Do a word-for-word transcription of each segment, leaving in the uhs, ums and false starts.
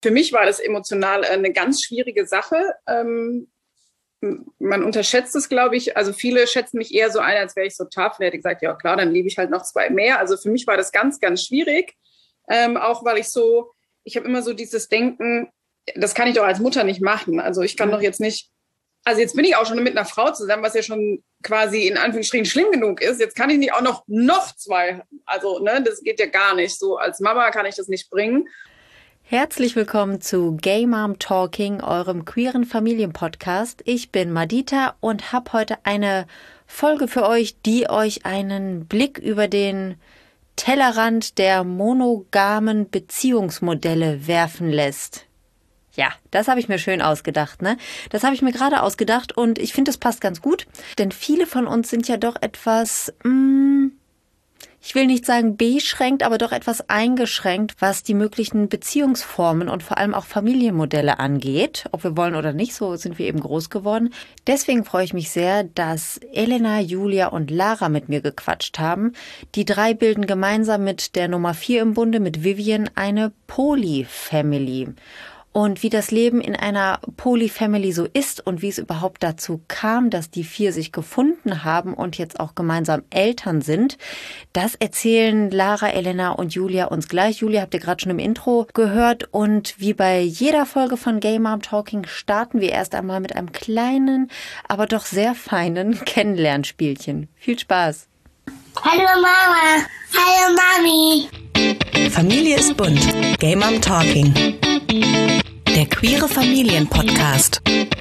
für mich war das emotional eine ganz schwierige Sache. Ähm, man unterschätzt es, glaube ich. Also viele schätzen mich eher so ein, als wäre ich so tough. Da hätte ich gesagt, ja klar, dann liebe ich halt noch zwei mehr. Also für mich war das ganz, ganz schwierig. Ähm, auch weil ich so, ich habe immer so dieses Denken, das kann ich doch als Mutter nicht machen. Also ich kann doch jetzt nicht, also jetzt bin ich auch schon mit einer Frau zusammen, was ja schon quasi in Anführungsstrichen schlimm genug ist. Jetzt kann ich nicht auch noch, noch zwei, also ne, das geht ja gar nicht. So als Mama kann ich das nicht bringen. Herzlich willkommen zu Gay Mom Talking, eurem queeren Familienpodcast. Ich bin Madita und habe heute eine Folge für euch, die euch einen Blick über den Tellerrand der monogamen Beziehungsmodelle werfen lässt. Ja, das habe ich mir schön ausgedacht, ne? Das habe ich mir gerade ausgedacht und ich finde, das passt ganz gut, denn viele von uns sind ja doch etwas, mh, ich will nicht sagen beschränkt, aber doch etwas eingeschränkt, was die möglichen Beziehungsformen und vor allem auch Familienmodelle angeht. Ob wir wollen oder nicht, so sind wir eben groß geworden. Deswegen freue ich mich sehr, dass Elena, Julia und Lara mit mir gequatscht haben. Die drei bilden gemeinsam mit der Nummer vier im Bunde, mit Vivian, eine Poly-Family. Und wie das Leben in einer Poly-Family so ist und wie es überhaupt dazu kam, dass die vier sich gefunden haben und jetzt auch gemeinsam Eltern sind, das erzählen Lara, Elena und Julia uns gleich. Julia habt ihr gerade schon im Intro gehört und wie bei jeder Folge von Gay Mom Talking starten wir erst einmal mit einem kleinen, aber doch sehr feinen Kennenlernspielchen. Viel Spaß! Hallo Mama! Hallo Mami! Familie ist bunt. Gay Mom Talking. Der queere Familienpodcast.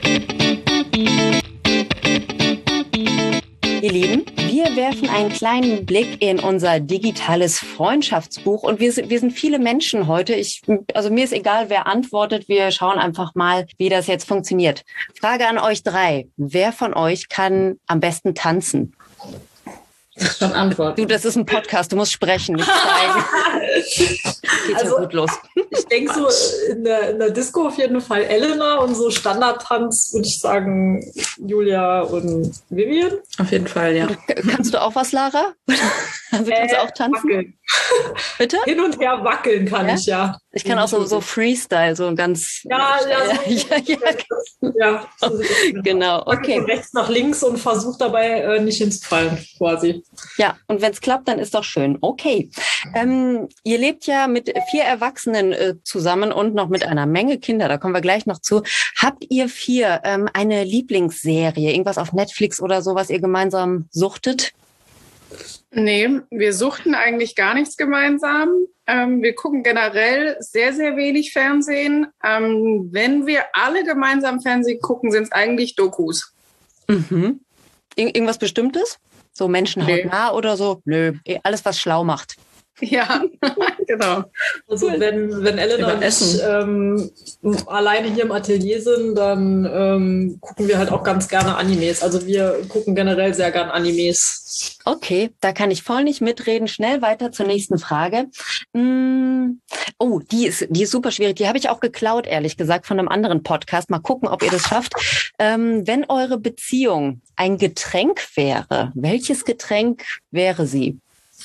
Ihr Lieben, wir werfen einen kleinen Blick in unser digitales Freundschaftsbuch und wir sind, wir sind viele Menschen heute. Ich, also mir ist egal, wer antwortet. Wir schauen einfach mal, wie das jetzt funktioniert. Frage an euch drei. Wer von euch kann am besten tanzen? Das ist schon Antwort. Du, das ist ein Podcast, du musst sprechen, nicht zeigen. Geht also, ja gut los. Ich denke so, in der, in der Disco auf jeden Fall Elena und so Standardtanz würde ich sagen Julia und Vivian. Auf jeden Fall, ja. Kannst du auch was, Lara? Also kannst äh, du auch tanzen? Wackeln. Bitte? Hin und her wackeln kann ja? ich, ja. Ich kann auch so, so Freestyle, so ganz... Ja, ja, so ja, ja, ja. So genau, okay. Von rechts nach links und versucht dabei äh, nicht hinzufallen, quasi. Ja, und wenn es klappt, dann ist doch schön. Okay. Ähm, ihr lebt ja mit vier Erwachsenen äh, zusammen und noch mit einer Menge Kinder, da kommen wir gleich noch zu. Habt ihr vier ähm, eine Lieblingsserie, irgendwas auf Netflix oder so, was ihr gemeinsam suchtet? Nee, wir suchten eigentlich gar nichts gemeinsam. Ähm, wir gucken generell sehr, sehr wenig Fernsehen. Ähm, wenn wir alle gemeinsam Fernsehen gucken, sind es eigentlich Dokus. Mhm. Ir- irgendwas Bestimmtes? So Menschen hautnah nee. Oder so? Nö, alles, was schlau macht. Ja, genau. Also cool. wenn, wenn Elena und ich ähm, alleine hier im Atelier sind, dann ähm, gucken wir halt auch ganz gerne Animes. Also wir gucken generell sehr gerne Animes. Okay, da kann ich voll nicht mitreden. Schnell weiter zur nächsten Frage. Mm, oh, die ist, die ist super schwierig. Die habe ich auch geklaut, ehrlich gesagt, von einem anderen Podcast. Mal gucken, ob ihr das schafft. Ähm, wenn eure Beziehung ein Getränk wäre, welches Getränk wäre sie?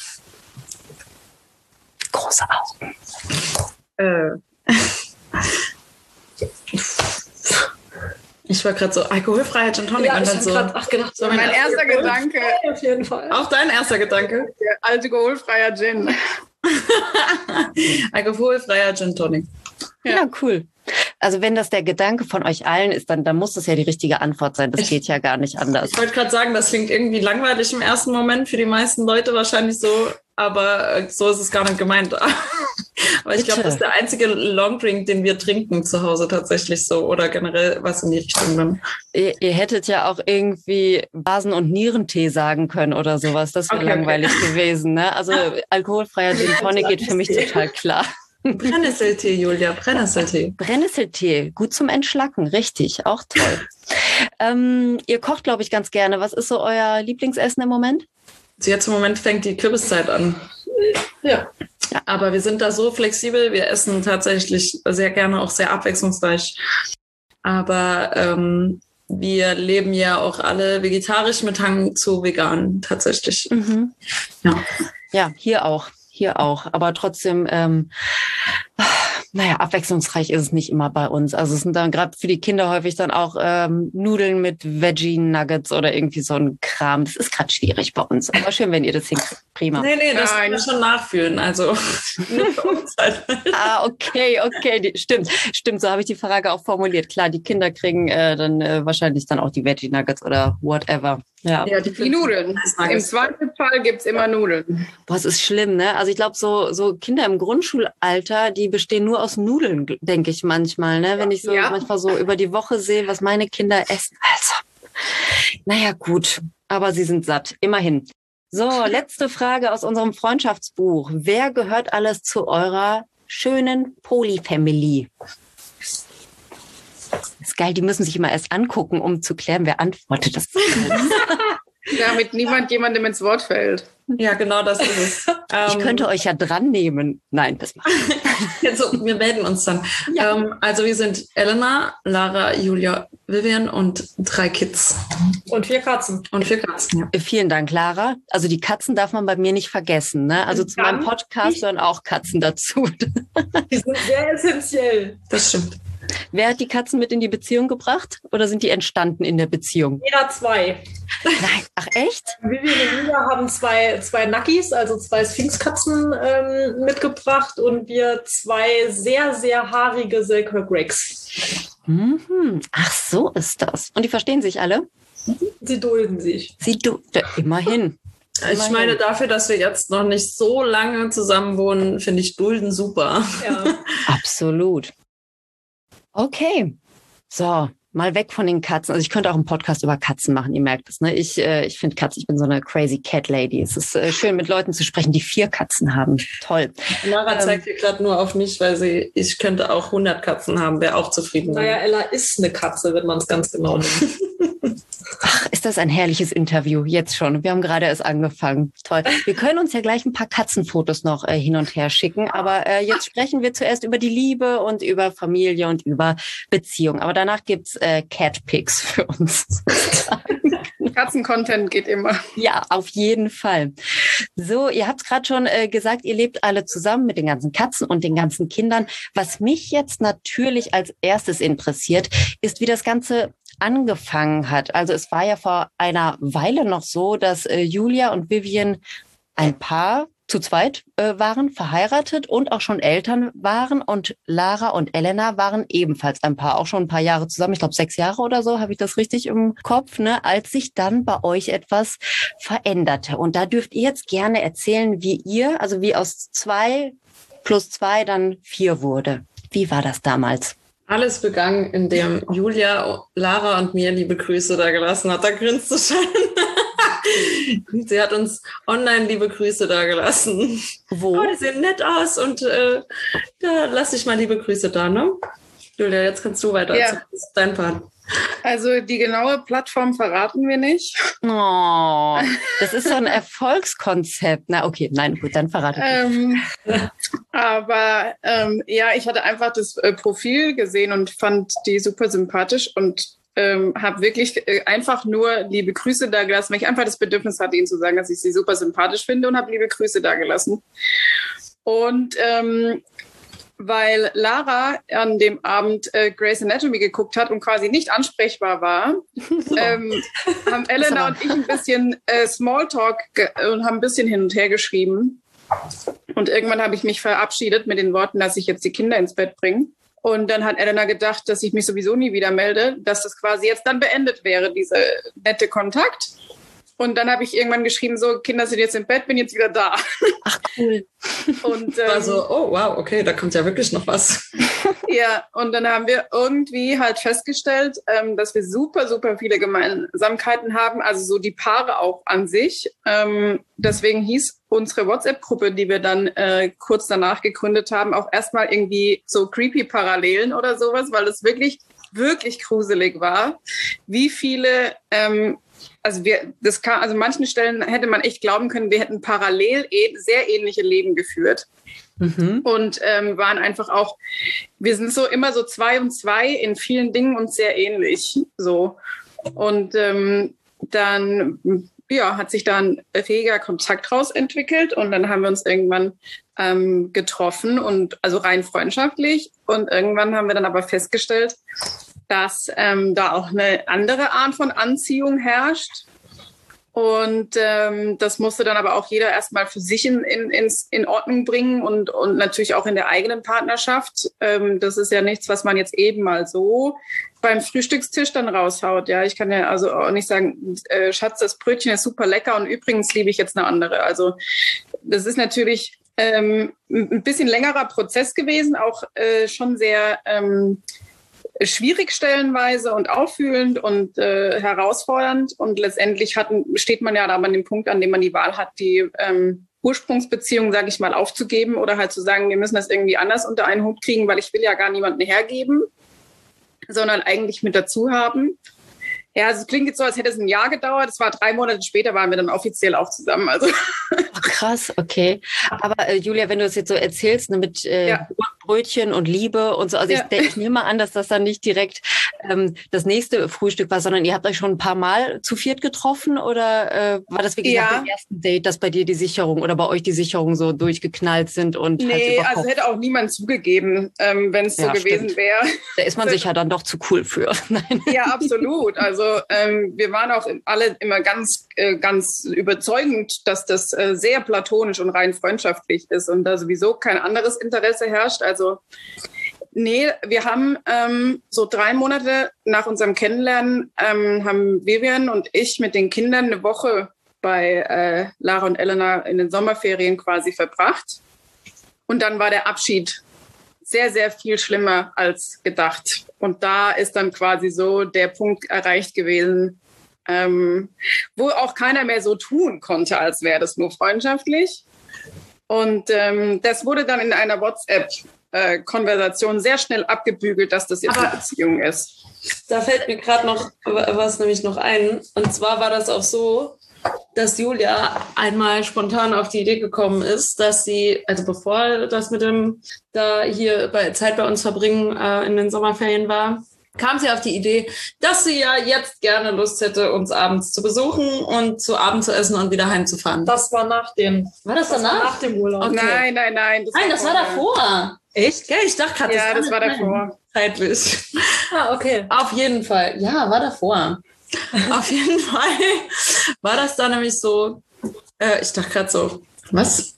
Große Augen. Äh. Ich war gerade so, alkoholfreier Gin Tonic. Ja, und dann so, grad, ach, gedacht, so mein, mein erster Gedanke. Auf jeden Fall. Auch dein erster Gedanke? Alkoholfreier Gin. Alkoholfreier Gin Tonic. Ja. Ja, cool. Also wenn das der Gedanke von euch allen ist, dann, dann muss das ja die richtige Antwort sein. Das ich, geht ja gar nicht anders. Ich wollte gerade sagen, das klingt irgendwie langweilig im ersten Moment, für die meisten Leute wahrscheinlich so, aber so ist es gar nicht gemeint. Aber ich glaube, das ist der einzige Longdrink, den wir trinken zu Hause tatsächlich so oder generell was in die Richtung dann. Ihr, ihr hättet ja auch irgendwie Basen- und Nierentee sagen können oder sowas. Das wäre okay, langweilig okay. gewesen. Ne? Also alkoholfreier Gin Tonic geht für mich total klar. Brennnesseltee, Julia, Brennnesseltee. Brennnesseltee, gut zum Entschlacken, richtig, auch toll. ähm, ihr kocht, glaube ich, ganz gerne. Was ist so euer Lieblingsessen im Moment? Also jetzt im Moment fängt die Kürbiszeit an. Ja. ja, aber wir sind da so flexibel. Wir essen tatsächlich sehr gerne, auch sehr abwechslungsreich. Aber ähm, wir leben ja auch alle vegetarisch mit Hang zu vegan tatsächlich. Mhm. Ja. ja, hier auch. Hier auch, aber trotzdem, ähm, naja, abwechslungsreich ist es nicht immer bei uns. Also es sind dann gerade für die Kinder häufig dann auch ähm, Nudeln mit Veggie-Nuggets oder irgendwie so ein Kram. Das ist gerade schwierig bei uns. Aber schön, wenn ihr das hinkriegt. Prima. Nee, nee, das kann ich schon nachfühlen. Also nur für uns halt. Ah, okay, okay. Die, stimmt, stimmt. So habe ich die Frage auch formuliert. Klar, die Kinder kriegen äh, dann äh, wahrscheinlich dann auch die Veggie-Nuggets oder whatever. Ja, ja die, die Nudeln. Im Zweifelsfall gibt es immer Nudeln. Boah, es ist schlimm, ne? Also ich glaube, so so Kinder im Grundschulalter, die bestehen nur aus Nudeln, denke ich manchmal, ne? Wenn ich so ja. manchmal so über die Woche sehe, was meine Kinder essen. Also, naja, gut. Aber sie sind satt. Immerhin. So, letzte Frage aus unserem Freundschaftsbuch. Wer gehört alles zu eurer schönen Poly-Family? Das ist geil, die müssen sich immer erst angucken, um zu klären, wer antwortet. Das damit niemand jemandem ins Wort fällt. Ja, genau das ist es. Ich ähm, könnte euch ja dran nehmen. Nein, das macht also, wir melden uns dann. Ja. Ähm, also wir sind Elena, Lara, Julia, Vivian und drei Kids. Und vier Katzen. Und vier Katzen, ja. Vielen Dank, Lara. Also die Katzen darf man bei mir nicht vergessen. Ne? Also und zu meinem Podcast gehören auch Katzen dazu. Die sind sehr essentiell. Das stimmt. Wer hat die Katzen mit in die Beziehung gebracht oder sind die entstanden in der Beziehung? Jeder zwei. Nein, ach echt? Vivian und Julia haben zwei, zwei Nackis, also zwei Sphinxkatzen ähm, mitgebracht und wir zwei sehr, sehr haarige Selkirk Gregs. Mhm. Ach, so ist das. Und die verstehen sich alle? Sie dulden sich. Sie dulden, immerhin. Ich meine, dafür, dass wir jetzt noch nicht so lange zusammen wohnen, finde ich Dulden super. Ja. Absolut. Okay, so, mal weg von den Katzen. Also ich könnte auch einen Podcast über Katzen machen, ihr merkt es. Ne? Ich, äh, ich finde Katzen, ich bin so eine crazy cat lady. Es ist äh, schön, mit Leuten zu sprechen, die vier Katzen haben. Toll. Lara ähm, zeigt hier gerade nur auf mich, weil sie, ich könnte auch hundert Katzen haben, wäre auch zufrieden. Naja, Ella ist eine Katze, wenn man es ganz genau nimmt. Ach, ist das ein herrliches Interview, jetzt schon. Wir haben gerade erst angefangen. Toll. Wir können uns ja gleich ein paar Katzenfotos noch äh, hin und her schicken, aber äh, jetzt sprechen wir zuerst über die Liebe und über Familie und über Beziehung. Aber danach gibt's äh, Cat-Pics für uns. Katzen-Content geht immer. Ja, auf jeden Fall. So, ihr habt gerade schon äh, gesagt, ihr lebt alle zusammen mit den ganzen Katzen und den ganzen Kindern. Was mich jetzt natürlich als erstes interessiert, ist, wie das Ganze angefangen hat. Also es war ja vor einer Weile noch so, dass äh, Julia und Vivian ein Paar zu zweit äh, waren, verheiratet und auch schon Eltern waren. Und Lara und Elena waren ebenfalls ein Paar, auch schon ein paar Jahre zusammen. Ich glaube, sechs Jahre oder so, habe ich das richtig im Kopf, ne? Als sich dann bei euch etwas veränderte. Und da dürft ihr jetzt gerne erzählen, wie ihr, also wie aus zwei plus zwei dann vier wurde. Wie war das damals? Alles begann, indem Julia, Lara und mir liebe Grüße da gelassen hat. Da grinst du schon. Sie hat uns online liebe Grüße da gelassen. Wo? Oh, die sehen nett aus und äh, da lass ich mal liebe Grüße da, ne? Julia, jetzt kannst du weiter. Ja. Das ist dein Part. Also die genaue Plattform verraten wir nicht. Oh, das ist so ein Erfolgskonzept. Na okay, nein, gut, dann verrate ich. Ähm, aber ähm, ja, ich hatte einfach das äh, Profil gesehen und fand die super sympathisch und ähm, habe wirklich äh, einfach nur liebe Grüße da gelassen, weil ich einfach das Bedürfnis hatte, ihnen zu sagen, dass ich sie super sympathisch finde und habe liebe Grüße da gelassen. Und ähm, weil Lara an dem Abend äh, Grey's Anatomy geguckt hat und quasi nicht ansprechbar war, ähm, haben Elena und ich ein bisschen äh, Smalltalk ge- und haben ein bisschen hin und her geschrieben. Und irgendwann habe ich mich verabschiedet mit den Worten, dass ich jetzt die Kinder ins Bett bringe. Und dann hat Elena gedacht, dass ich mich sowieso nie wieder melde, dass das quasi jetzt dann beendet wäre, dieser nette Kontakt. Und dann habe ich irgendwann geschrieben, so, Kinder sind jetzt im Bett, bin jetzt wieder da. Ach, cool. Und ähm, war so, oh wow, okay, da kommt ja wirklich noch was. Ja, und dann haben wir irgendwie halt festgestellt, ähm, dass wir super, super viele Gemeinsamkeiten haben, also so die Paare auch an sich. Ähm, deswegen hieß unsere WhatsApp-Gruppe, die wir dann äh, kurz danach gegründet haben, auch erstmal irgendwie so creepy Parallelen oder sowas, weil es wirklich, wirklich gruselig war, wie viele... Ähm, Also wir, das kann, also an manchen Stellen hätte man echt glauben können, wir hätten parallel eh, sehr ähnliche Leben geführt. Mhm. Und ähm, waren einfach auch, wir sind so immer so zwei und zwei in vielen Dingen uns sehr ähnlich. So. Und ähm, dann ja, hat sich da ein reger Kontakt raus entwickelt und dann haben wir uns irgendwann ähm, getroffen und also rein freundschaftlich. Und irgendwann haben wir dann aber festgestellt, dass ähm, da auch eine andere Art von Anziehung herrscht. Und ähm, das musste dann aber auch jeder erstmal für sich in, in, ins, in Ordnung bringen und, und natürlich auch in der eigenen Partnerschaft. Ähm, das ist ja nichts, was man jetzt eben mal so beim Frühstückstisch dann raushaut. Ja, ich kann ja also auch nicht sagen, äh, Schatz, das Brötchen ist super lecker und übrigens liebe ich jetzt eine andere. Also das ist natürlich ähm, ein bisschen längerer Prozess gewesen, auch äh, schon sehr ähm, schwierig stellenweise und auffühlend und äh, herausfordernd. Und letztendlich hat, steht man ja da an dem Punkt, an dem man die Wahl hat, die ähm, Ursprungsbeziehung, sage ich mal, aufzugeben oder halt zu sagen, wir müssen das irgendwie anders unter einen Hut kriegen, weil ich will ja gar niemanden hergeben, sondern eigentlich mit dazu haben. Ja, also es klingt jetzt so, als hätte es ein Jahr gedauert. Es war drei Monate später, waren wir dann offiziell auch zusammen. Also oh, krass, okay. Aber äh, Julia, wenn du das jetzt so erzählst, ne, mit äh, ja. Brötchen und Liebe und so, also ja. ich, ich nehme an, dass das dann nicht direkt ähm, das nächste Frühstück war, sondern ihr habt euch schon ein paar Mal zu viert getroffen oder äh, war das wirklich ja. nach dem ersten Date, dass bei dir die Sicherung oder bei euch die Sicherungen so durchgeknallt sind? Und nee, halt also hätte auch niemand zugegeben, ähm, wenn es so ja, gewesen wäre. Da ist man sich ja dann doch zu cool für. Nein. Ja, absolut. Also ähm, wir waren auch alle immer ganz, äh, ganz überzeugend, dass das äh, sehr platonisch und rein freundschaftlich ist und da sowieso kein anderes Interesse herrscht. Also nee, wir haben ähm, so drei Monate nach unserem Kennenlernen ähm, haben Vivian und ich mit den Kindern eine Woche bei äh, Lara und Elena in den Sommerferien quasi verbracht. Und dann war der Abschied sehr, sehr viel schlimmer als gedacht. Und da ist dann quasi so der Punkt erreicht gewesen, ähm, wo auch keiner mehr so tun konnte, als wäre das nur freundschaftlich. Und ähm, das wurde dann in einer WhatsApp-Konversation äh, sehr schnell abgebügelt, dass das jetzt Aber eine Beziehung ist. Da fällt mir gerade noch was nämlich noch ein. Und zwar war das auch so, dass Julia einmal spontan auf die Idee gekommen ist, dass sie, also bevor das mit dem da hier bei Zeit bei uns verbringen äh, in den Sommerferien war, kam sie auf die Idee, dass sie ja jetzt gerne Lust hätte, uns abends zu besuchen und zu Abend zu essen und wieder heimzufahren. Das war nach dem. War das das danach? War nach dem Urlaub. Okay. Nein, nein, nein. Das Nein, war das war davor. Echt? Ja, ich dachte gerade, Ja, das war nein, davor. zeitlich. Ah, okay. Auf jeden Fall. Ja, war davor. Auf jeden Fall war das da nämlich so, äh, ich dachte gerade so, was?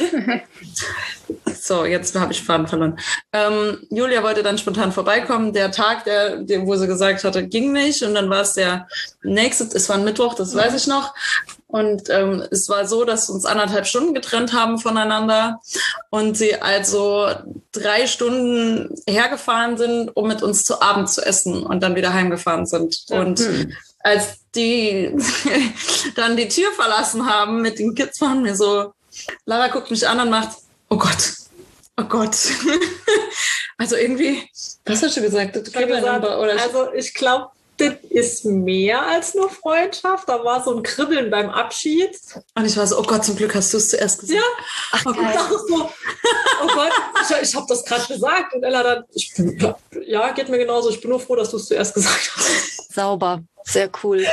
So, jetzt habe ich Faden verloren. Ähm, Julia wollte dann spontan vorbeikommen. Der Tag, der, der, wo sie gesagt hatte, ging nicht. Und dann war es der nächste, es war ein Mittwoch, das weiß ich noch. Und ähm, es war so, dass uns anderthalb Stunden getrennt haben voneinander und sie also drei Stunden hergefahren sind, um mit uns zu Abend zu essen und dann wieder heimgefahren sind. Ja. Und hm. als die dann die Tür verlassen haben mit den Kids, waren wir so, Lara guckt mich an und macht, oh Gott, oh Gott. Also irgendwie, was hast du gesagt? Das gesagt oder also ich glaube, das ist mehr als nur Freundschaft. Da war so ein Kribbeln beim Abschied. Und ich war so, oh Gott, zum Glück hast du es zuerst gesagt. Ja, Ach, oh, Gott. So, oh Gott, ich, ich habe das gerade gesagt. Und Ella dann, ich bin, ja, geht mir genauso. Ich bin nur froh, dass du es zuerst gesagt hast. Sauber, sehr cool.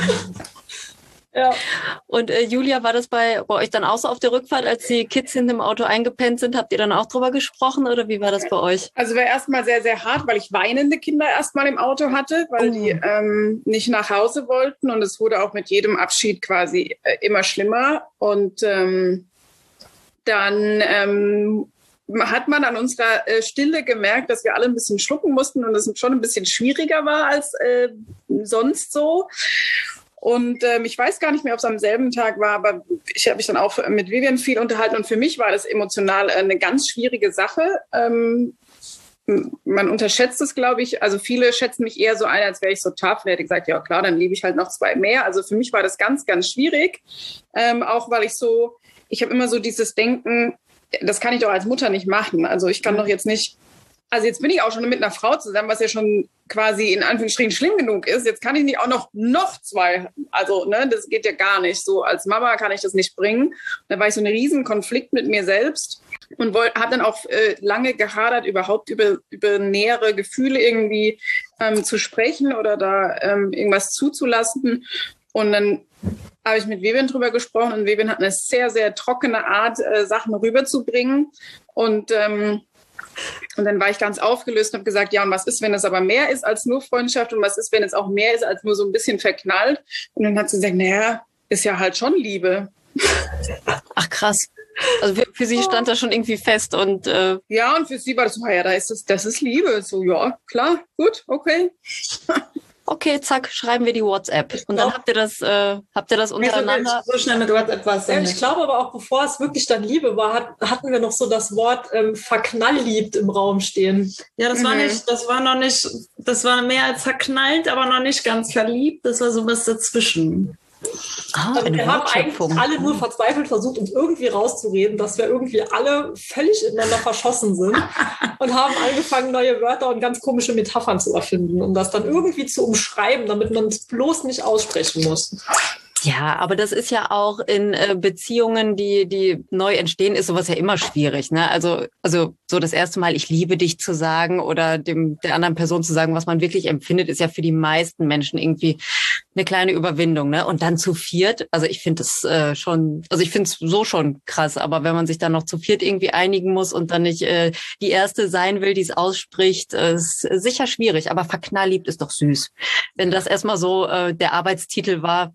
Ja. Und äh, Julia, war das bei, bei euch dann auch so auf der Rückfahrt, als die Kids hinten im Auto eingepennt sind? Habt ihr dann auch drüber gesprochen oder wie war das bei euch? Also war erstmal sehr, sehr hart, weil ich weinende Kinder erstmal im Auto hatte, weil oh. die ähm, nicht nach Hause wollten und es wurde auch mit jedem Abschied quasi äh, immer schlimmer. Und ähm, dann ähm, hat man an unserer äh, Stille gemerkt, dass wir alle ein bisschen schlucken mussten und es schon ein bisschen schwieriger war als äh, sonst so. Und ähm, ich weiß gar nicht mehr, ob es am selben Tag war, aber ich habe mich dann auch mit Vivian viel unterhalten und für mich war das emotional eine ganz schwierige Sache. Ähm, man unterschätzt es, glaube ich. Also viele schätzen mich eher so ein, als wäre ich so tough. Ich hätte gesagt, ja klar, dann liebe ich halt noch zwei mehr. Also für mich war das ganz, ganz schwierig. Ähm, auch weil ich so, ich habe immer so dieses Denken, das kann ich doch als Mutter nicht machen. Also ich kann doch jetzt nicht, also jetzt bin ich auch schon mit einer Frau zusammen, was ja schon quasi in Anführungsstrichen schlimm genug ist. Jetzt kann ich nicht auch noch, noch zwei, also ne, das geht ja gar nicht. So als Mama kann ich das nicht bringen. Da war ich so ein riesen Konflikt mit mir selbst und habe dann auch äh, lange gehadert, überhaupt über, über nähere Gefühle irgendwie ähm, zu sprechen oder da ähm, irgendwas zuzulassen. Und dann habe ich mit Vivian drüber gesprochen und Vivian hat eine sehr, sehr trockene Art, äh, Sachen rüberzubringen. Und, ähm, und dann war ich ganz aufgelöst und habe gesagt, ja, und was ist, wenn es aber mehr ist als nur Freundschaft und was ist, wenn es auch mehr ist als nur so ein bisschen verknallt? Und dann hat sie gesagt, naja, ist ja halt schon Liebe. Ach krass. Also für, für sie stand das schon irgendwie fest und äh ja, und für sie war das so, ja, da ist das, das ist Liebe. So, ja, klar, gut, okay. Okay, zack, schreiben wir die WhatsApp. Und dann habt ihr das, äh, habt ihr das untereinander. So schnell mit WhatsApp war es ja Ich glaube aber auch, bevor es wirklich dann Liebe war, hat, hatten wir noch so das Wort ähm, verknallliebt im Raum stehen. Ja, das war nicht, das war noch nicht, das war mehr als verknallt, aber noch nicht ganz verliebt. Das war so was dazwischen. Ah, also wir haben eigentlich alle nur verzweifelt versucht, uns irgendwie rauszureden, dass wir irgendwie alle völlig ineinander verschossen sind und haben angefangen, neue Wörter und ganz komische Metaphern zu erfinden, um das dann irgendwie zu umschreiben, damit man es bloß nicht aussprechen muss. Ja, aber das ist ja auch in äh, Beziehungen, die die neu entstehen, ist sowas ja immer schwierig, ne? Also also so das erste Mal, ich liebe dich zu sagen oder dem der anderen Person zu sagen, was man wirklich empfindet, ist ja für die meisten Menschen irgendwie eine kleine Überwindung, ne? Und dann zu viert, also ich finde das äh, schon, also ich finde es so schon krass, aber wenn man sich dann noch zu viert irgendwie einigen muss und dann nicht äh, die erste sein will, die es ausspricht, äh, ist sicher schwierig. Aber verknallliebt ist doch süß, wenn das erstmal so äh, der Arbeitstitel war.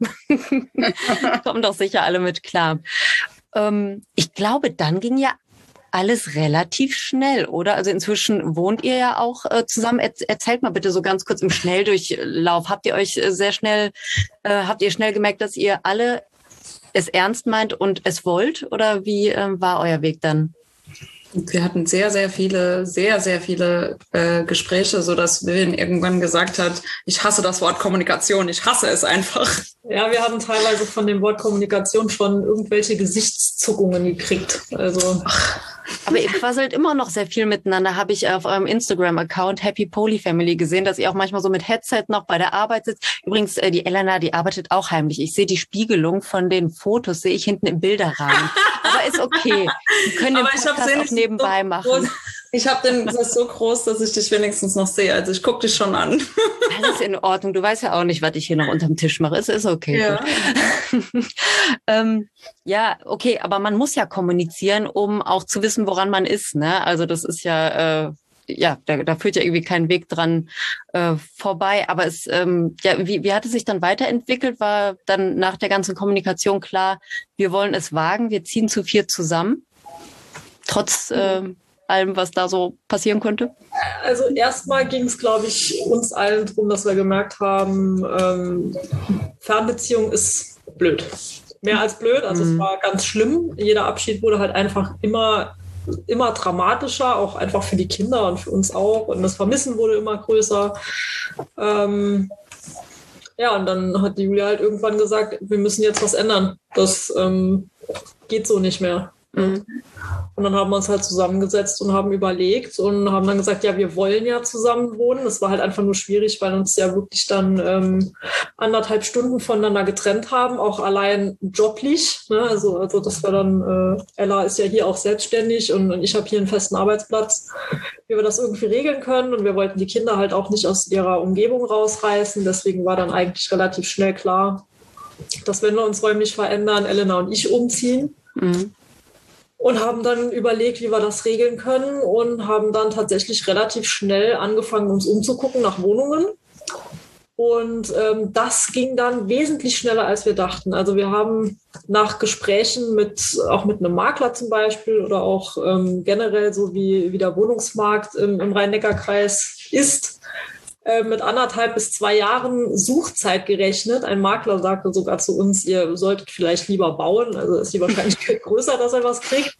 Kommen doch sicher alle mit klar. Ähm, ich glaube, dann ging ja alles relativ schnell, oder? Also inzwischen wohnt ihr ja auch äh, zusammen. Er, erzählt mal bitte so ganz kurz im Schnelldurchlauf. Habt ihr euch äh, sehr schnell, äh, habt ihr schnell gemerkt, dass ihr alle es ernst meint und es wollt? Oder wie äh, war euer Weg dann? Wir hatten sehr, sehr viele, sehr, sehr viele äh, Gespräche, so dass Vivian irgendwann gesagt hat, ich hasse das Wort Kommunikation, ich hasse es einfach. Ja, wir haben teilweise von dem Wort Kommunikation schon irgendwelche Gesichtszuckungen gekriegt. Also. Aber ihr quasselt immer noch sehr viel miteinander, habe ich auf eurem Instagram-Account Happy Poly Family gesehen, dass ihr auch manchmal so mit Headset noch bei der Arbeit sitzt. Übrigens, äh, die Elena, die arbeitet auch heimlich. Ich sehe die Spiegelung von den Fotos, sehe ich hinten im Bilderrahmen. Aber ist okay. Wir können den Podcast auch nebenbei so machen. Groß. Ich habe den, das ist so groß, dass ich dich wenigstens noch sehe. Also ich gucke dich schon an. Alles in Ordnung. Du weißt ja auch nicht, was ich hier noch unterm Tisch mache. Es ist okay. Ja. ähm, ja, okay, aber man muss ja kommunizieren, um auch zu wissen, woran man ist. Ne? Also das ist ja, äh, ja, da, da führt ja irgendwie kein Weg dran äh, vorbei. Aber es, ähm, ja, wie, wie hat es sich dann weiterentwickelt? War dann nach der ganzen Kommunikation klar, wir wollen es wagen, wir ziehen zu viert zusammen, trotz äh, allem, was da so passieren könnte? Also erstmal ging es, glaube ich, uns allen darum, dass wir gemerkt haben, ähm, Fernbeziehung ist blöd. Mehr als blöd, also mhm. es war ganz schlimm. Jeder Abschied wurde halt einfach immer, immer dramatischer, auch einfach für die Kinder und für uns auch. Und das Vermissen wurde immer größer. Ähm, ja, und dann hat die Julia halt irgendwann gesagt, wir müssen jetzt was ändern. Das ähm, geht so nicht mehr. Mhm. Und dann haben wir uns halt zusammengesetzt und haben überlegt und haben dann gesagt, ja, wir wollen ja zusammen wohnen. Das war halt einfach nur schwierig, weil uns ja wirklich dann ähm, anderthalb Stunden voneinander getrennt haben, auch allein joblich. Ne? Also, also das war dann, äh, Ella ist ja hier auch selbstständig und, und ich habe hier einen festen Arbeitsplatz, wie wir das irgendwie regeln können. Und wir wollten die Kinder halt auch nicht aus ihrer Umgebung rausreißen. Deswegen war dann eigentlich relativ schnell klar, dass wenn wir uns räumlich verändern, Elena und ich umziehen. Mhm. Und haben dann überlegt, wie wir das regeln können und haben dann tatsächlich relativ schnell angefangen, uns umzugucken nach Wohnungen. Und ähm, das ging dann wesentlich schneller, als wir dachten. Also wir haben nach Gesprächen mit, auch mit einem Makler zum Beispiel oder auch ähm, generell so wie, wie der Wohnungsmarkt im, im Rhein-Neckar-Kreis ist, mit anderthalb bis zwei Jahren Suchzeit gerechnet. Ein Makler sagte sogar zu uns, ihr solltet vielleicht lieber bauen. Also ist die Wahrscheinlichkeit größer, dass er was kriegt.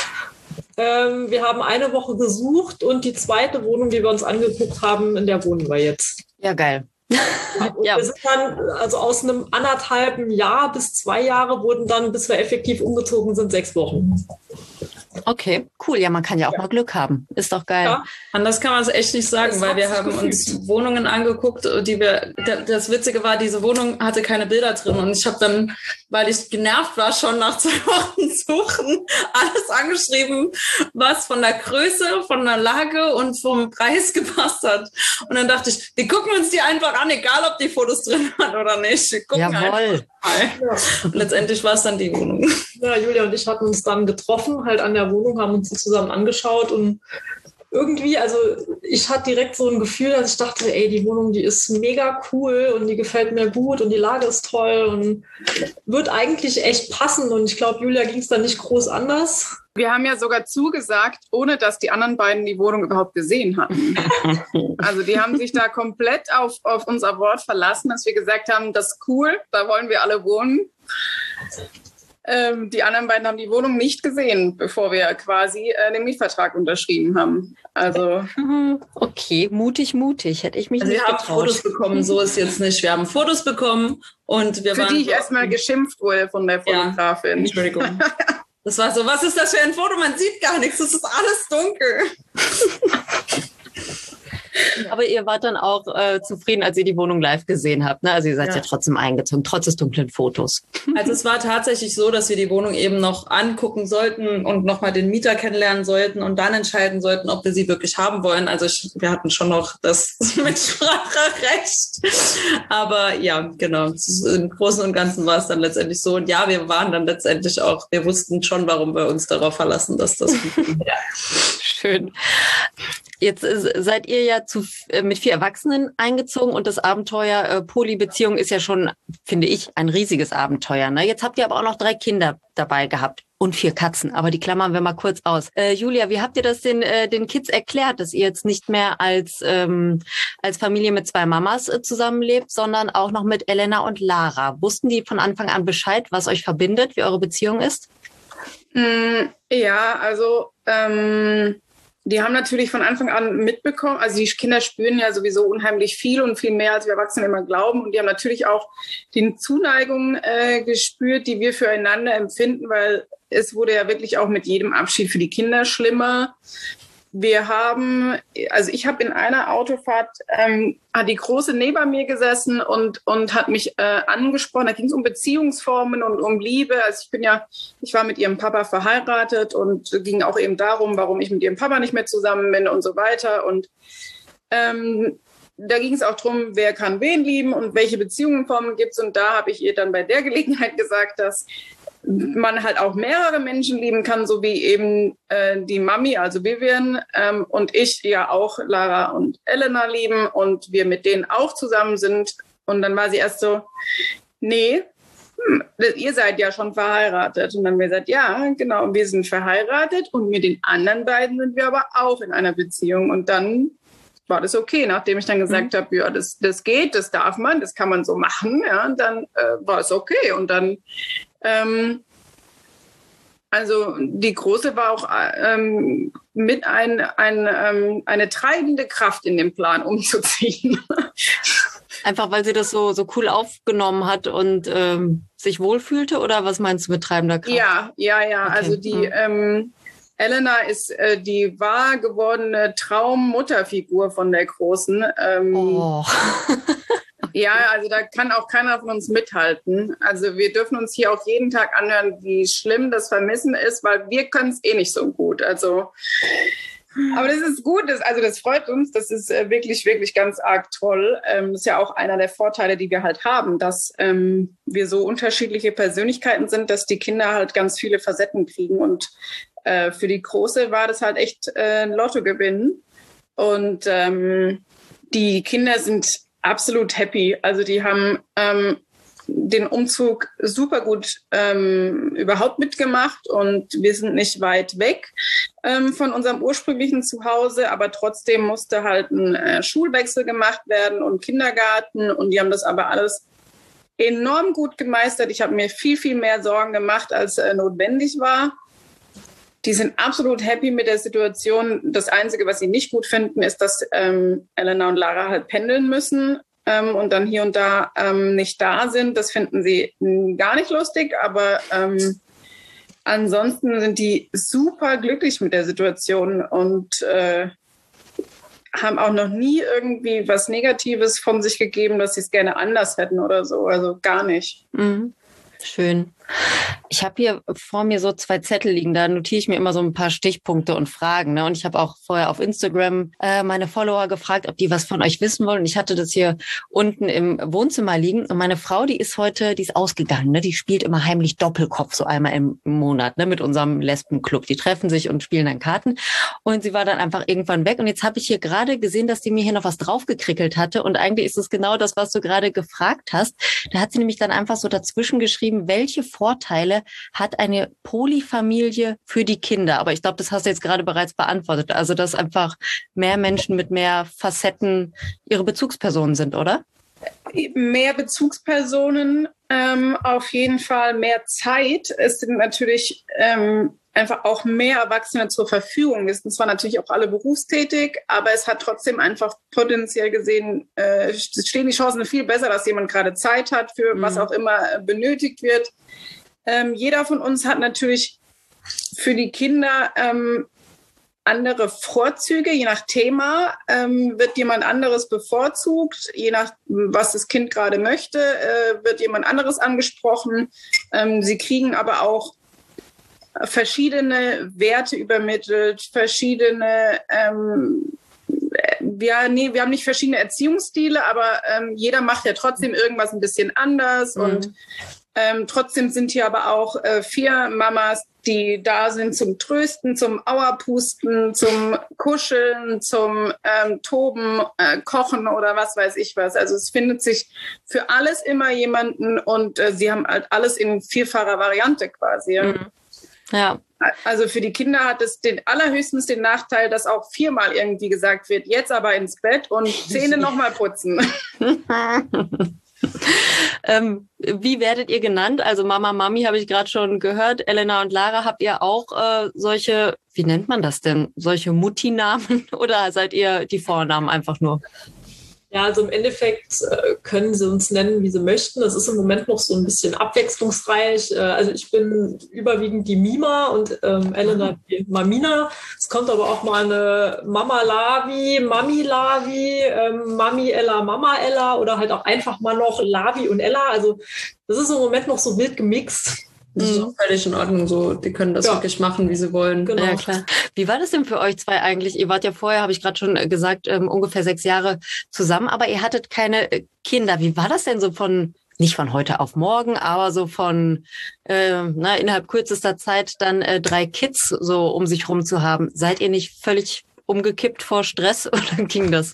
Ähm, wir haben eine Woche gesucht und die zweite Wohnung, die wir uns angeguckt haben, in der wohnen wir jetzt. Ja, geil. Und ja. Wir sind dann, also aus einem anderthalben Jahr bis zwei Jahre wurden dann, bis wir effektiv umgezogen sind, sechs Wochen. Okay, cool. Ja, man kann ja auch ja. mal Glück haben. Ist doch geil. Ja, anders kann man es echt nicht sagen, das weil wir haben gefühlt. uns Wohnungen angeguckt, die wir, das Witzige war, diese Wohnung hatte keine Bilder drin und ich habe dann, weil ich genervt war, schon nach zwei Wochen Suchen alles angeschrieben, was von der Größe, von der Lage und vom Preis gepasst hat. Und dann dachte ich, wir gucken uns die einfach an, egal ob die Fotos drin waren oder nicht. Wir gucken Jawohl. einfach. Ja. Und letztendlich war es dann die Wohnung. Ja, Julia und ich hatten uns dann getroffen, halt an der Wohnung, haben uns die zusammen angeschaut und irgendwie, also ich hatte direkt so ein Gefühl, dass ich dachte, ey, die Wohnung, die ist mega cool und die gefällt mir gut und die Lage ist toll und wird eigentlich echt passen. Und ich glaube, Julia ging es dann nicht groß anders. Wir haben ja sogar zugesagt, ohne dass die anderen beiden die Wohnung überhaupt gesehen hatten. Also die haben sich da komplett auf, auf unser Wort verlassen, dass wir gesagt haben, das ist cool, da wollen wir alle wohnen. Ähm, die anderen beiden haben die Wohnung nicht gesehen, bevor wir quasi äh, den Mietvertrag unterschrieben haben. Also okay, mutig, mutig. Hätte ich mich also nicht wir haben getraut. Fotos bekommen, so ist jetzt nicht. Wir haben Fotos bekommen und wir für waren... die ich erstmal geschimpft wurde von der Fotografin. Ja, Entschuldigung. Das war so, was ist das für ein Foto? Man sieht gar nichts, es ist alles dunkel. Aber ihr wart dann auch äh, zufrieden, als ihr die Wohnung live gesehen habt, ne? Also ihr seid ja, ja trotzdem eingezogen, trotz des dunklen Fotos. Also es war tatsächlich so, dass wir die Wohnung eben noch angucken sollten und nochmal den Mieter kennenlernen sollten und dann entscheiden sollten, ob wir sie wirklich haben wollen. Also ich, wir hatten schon noch das Mitspracherecht. Aber ja, genau. Im Großen und Ganzen war es dann letztendlich so. Und ja, wir waren dann letztendlich auch, wir wussten schon, warum wir uns darauf verlassen, dass das ja. Schön. Jetzt äh, seid ihr ja zu, äh, mit vier Erwachsenen eingezogen und das Abenteuer äh, Polybeziehung ist ja schon, finde ich, ein riesiges Abenteuer. Ne? Jetzt habt ihr aber auch noch drei Kinder dabei gehabt und vier Katzen, aber die klammern wir mal kurz aus. Äh, Julia, wie habt ihr das den, äh, den Kids erklärt, dass ihr jetzt nicht mehr als, ähm, als Familie mit zwei Mamas äh, zusammenlebt, sondern auch noch mit Elena und Lara? Wussten die von Anfang an Bescheid, was euch verbindet, wie eure Beziehung ist? Mm, ja, also ähm die haben natürlich von Anfang an mitbekommen, also die Kinder spüren ja sowieso unheimlich viel und viel mehr, als wir Erwachsene immer glauben. Und die haben natürlich auch die Zuneigung äh, gespürt, die wir füreinander empfinden, weil es wurde ja wirklich auch mit jedem Abschied für die Kinder schlimmer. Wir haben, also ich habe in einer Autofahrt, ähm, hat die Große neben mir gesessen und und hat mich äh, angesprochen. Da ging es um Beziehungsformen und um Liebe. Also ich bin ja, ich war mit ihrem Papa verheiratet und ging auch eben darum, warum ich mit ihrem Papa nicht mehr zusammen bin und so weiter. Und ähm, da ging es auch darum, wer kann wen lieben und welche Beziehungsformen gibt es. Und da habe ich ihr dann bei der Gelegenheit gesagt, dass man halt auch mehrere Menschen lieben kann, so wie eben äh, die Mami, also Vivian, ähm, und ich ja auch Lara und Elena lieben und wir mit denen auch zusammen sind. Und dann war sie erst so, nee, ihr seid ja schon verheiratet. Und dann haben wir gesagt, ja, genau, wir sind verheiratet und mit den anderen beiden sind wir aber auch in einer Beziehung. Und dann war das okay, nachdem ich dann gesagt mhm. habe, ja, das, das geht, das darf man, das kann man so machen, ja, und dann äh, war es okay. Und dann Ähm, also die Große war auch ähm, mit ein, ein, ähm, eine treibende Kraft in dem Plan umzuziehen. Einfach weil sie das so, so cool aufgenommen hat und ähm, sich wohlfühlte? Oder was meinst du mit treibender Kraft? Ja, ja, ja. Okay. Also die hm. ähm, Elena ist äh, die wahr gewordene Traummutterfigur von der Großen. Ähm, oh. Ja, also da kann auch keiner von uns mithalten. Also wir dürfen uns hier auch jeden Tag anhören, wie schlimm das Vermissen ist, weil wir können es eh nicht so gut. Also, aber das ist gut, das, also das freut uns, das ist äh, wirklich, wirklich ganz arg toll. Ähm, das ist ja auch einer der Vorteile, die wir halt haben, dass ähm, wir so unterschiedliche Persönlichkeiten sind, dass die Kinder halt ganz viele Facetten kriegen. Und äh, für die Große war das halt echt äh, ein Lottogewinn. Und ähm, die Kinder sind absolut happy. Also die haben ähm, den Umzug super gut ähm, überhaupt mitgemacht und wir sind nicht weit weg ähm, von unserem ursprünglichen Zuhause, aber trotzdem musste halt ein äh, Schulwechsel gemacht werden und Kindergarten und die haben das aber alles enorm gut gemeistert. Ich habe mir viel, viel mehr Sorgen gemacht, als äh, notwendig war. Die sind absolut happy mit der Situation. Das Einzige, was sie nicht gut finden, ist, dass ähm, Elena und Lara halt pendeln müssen ähm, und dann hier und da ähm, nicht da sind. Das finden sie mh, gar nicht lustig, aber ähm, ansonsten sind die super glücklich mit der Situation und äh, haben auch noch nie irgendwie was Negatives von sich gegeben, dass sie es gerne anders hätten oder so. Also gar nicht. Mhm. Schön. Ich habe hier vor mir so zwei Zettel liegen, da notiere ich mir immer so ein paar Stichpunkte und Fragen. Ne? Und ich habe auch vorher auf Instagram äh, meine Follower gefragt, ob die was von euch wissen wollen. Und ich hatte das hier unten im Wohnzimmer liegen. Und meine Frau, die ist heute, die ist ausgegangen. Ne? Die spielt immer heimlich Doppelkopf, so einmal im Monat, ne? Mit unserem Lesbenclub. Die treffen sich und spielen dann Karten. Und sie war dann einfach irgendwann weg. Und jetzt habe ich hier gerade gesehen, dass die mir hier noch was draufgekrickelt hatte. Und eigentlich ist es genau das, was du gerade gefragt hast. Da hat sie nämlich dann einfach so dazwischen geschrieben, welche Vorteile hat eine Polyfamilie für die Kinder? Aber ich glaube, das hast du jetzt gerade bereits beantwortet. Also, dass einfach mehr Menschen mit mehr Facetten ihre Bezugspersonen sind, oder? Mehr Bezugspersonen, ähm, auf jeden Fall mehr Zeit. Es sind natürlich ähm, einfach auch mehr Erwachsene zur Verfügung. Wir sind zwar natürlich auch alle berufstätig, aber es hat trotzdem einfach potenziell gesehen, äh, stehen die Chancen viel besser, dass jemand gerade Zeit hat für mhm. was auch immer benötigt wird. Ähm, jeder von uns hat natürlich für die Kinder ähm, andere Vorzüge, je nach Thema ähm, wird jemand anderes bevorzugt, je nach was das Kind gerade möchte, äh, wird jemand anderes angesprochen. Ähm, sie kriegen aber auch verschiedene Werte übermittelt, verschiedene ähm, ja, nee, wir haben nicht verschiedene Erziehungsstile, aber ähm, jeder macht ja trotzdem irgendwas ein bisschen anders mhm. und Ähm, trotzdem sind hier aber auch äh, vier Mamas, die da sind zum Trösten, zum Auerpusten, zum Kuscheln, zum ähm, Toben, äh, Kochen oder was weiß ich was. Also es findet sich für alles immer jemanden und äh, sie haben halt alles in vierfacher Variante quasi. Mhm. Ja. Also für die Kinder hat es den allerhöchstens den Nachteil, dass auch viermal irgendwie gesagt wird, jetzt aber ins Bett und Zähne nochmal putzen. ähm, wie werdet ihr genannt? Also Mama, Mami habe ich gerade schon gehört. Elena und Lara, habt ihr auch äh, solche, wie nennt man das denn? Solche Mutti-Namen oder seid ihr die Vornamen einfach nur? Ja, also im Endeffekt äh, können sie uns nennen, wie sie möchten. Das ist im Moment noch so ein bisschen abwechslungsreich. Äh, also ich bin überwiegend die Mima und ähm, Elena die Mamina. Es kommt aber auch mal eine Mama Lavi, Mami Lavi, ähm, Mami Ella, Mama Ella oder halt auch einfach mal noch Lavi und Ella. Also das ist im Moment noch so wild gemixt. Das ist auch völlig in Ordnung so. Die können das ja. wirklich machen, wie sie wollen. Genau. Ja, klar. Wie war das denn für euch zwei eigentlich? Ihr wart ja vorher, habe ich gerade schon gesagt, ähm, ungefähr sechs Jahre zusammen, aber ihr hattet keine Kinder. Wie war das denn so von, nicht von heute auf morgen, aber so von äh, na, innerhalb kürzester Zeit dann äh, drei Kids so um sich rum zu haben? Seid ihr nicht völlig umgekippt vor Stress oder ging das?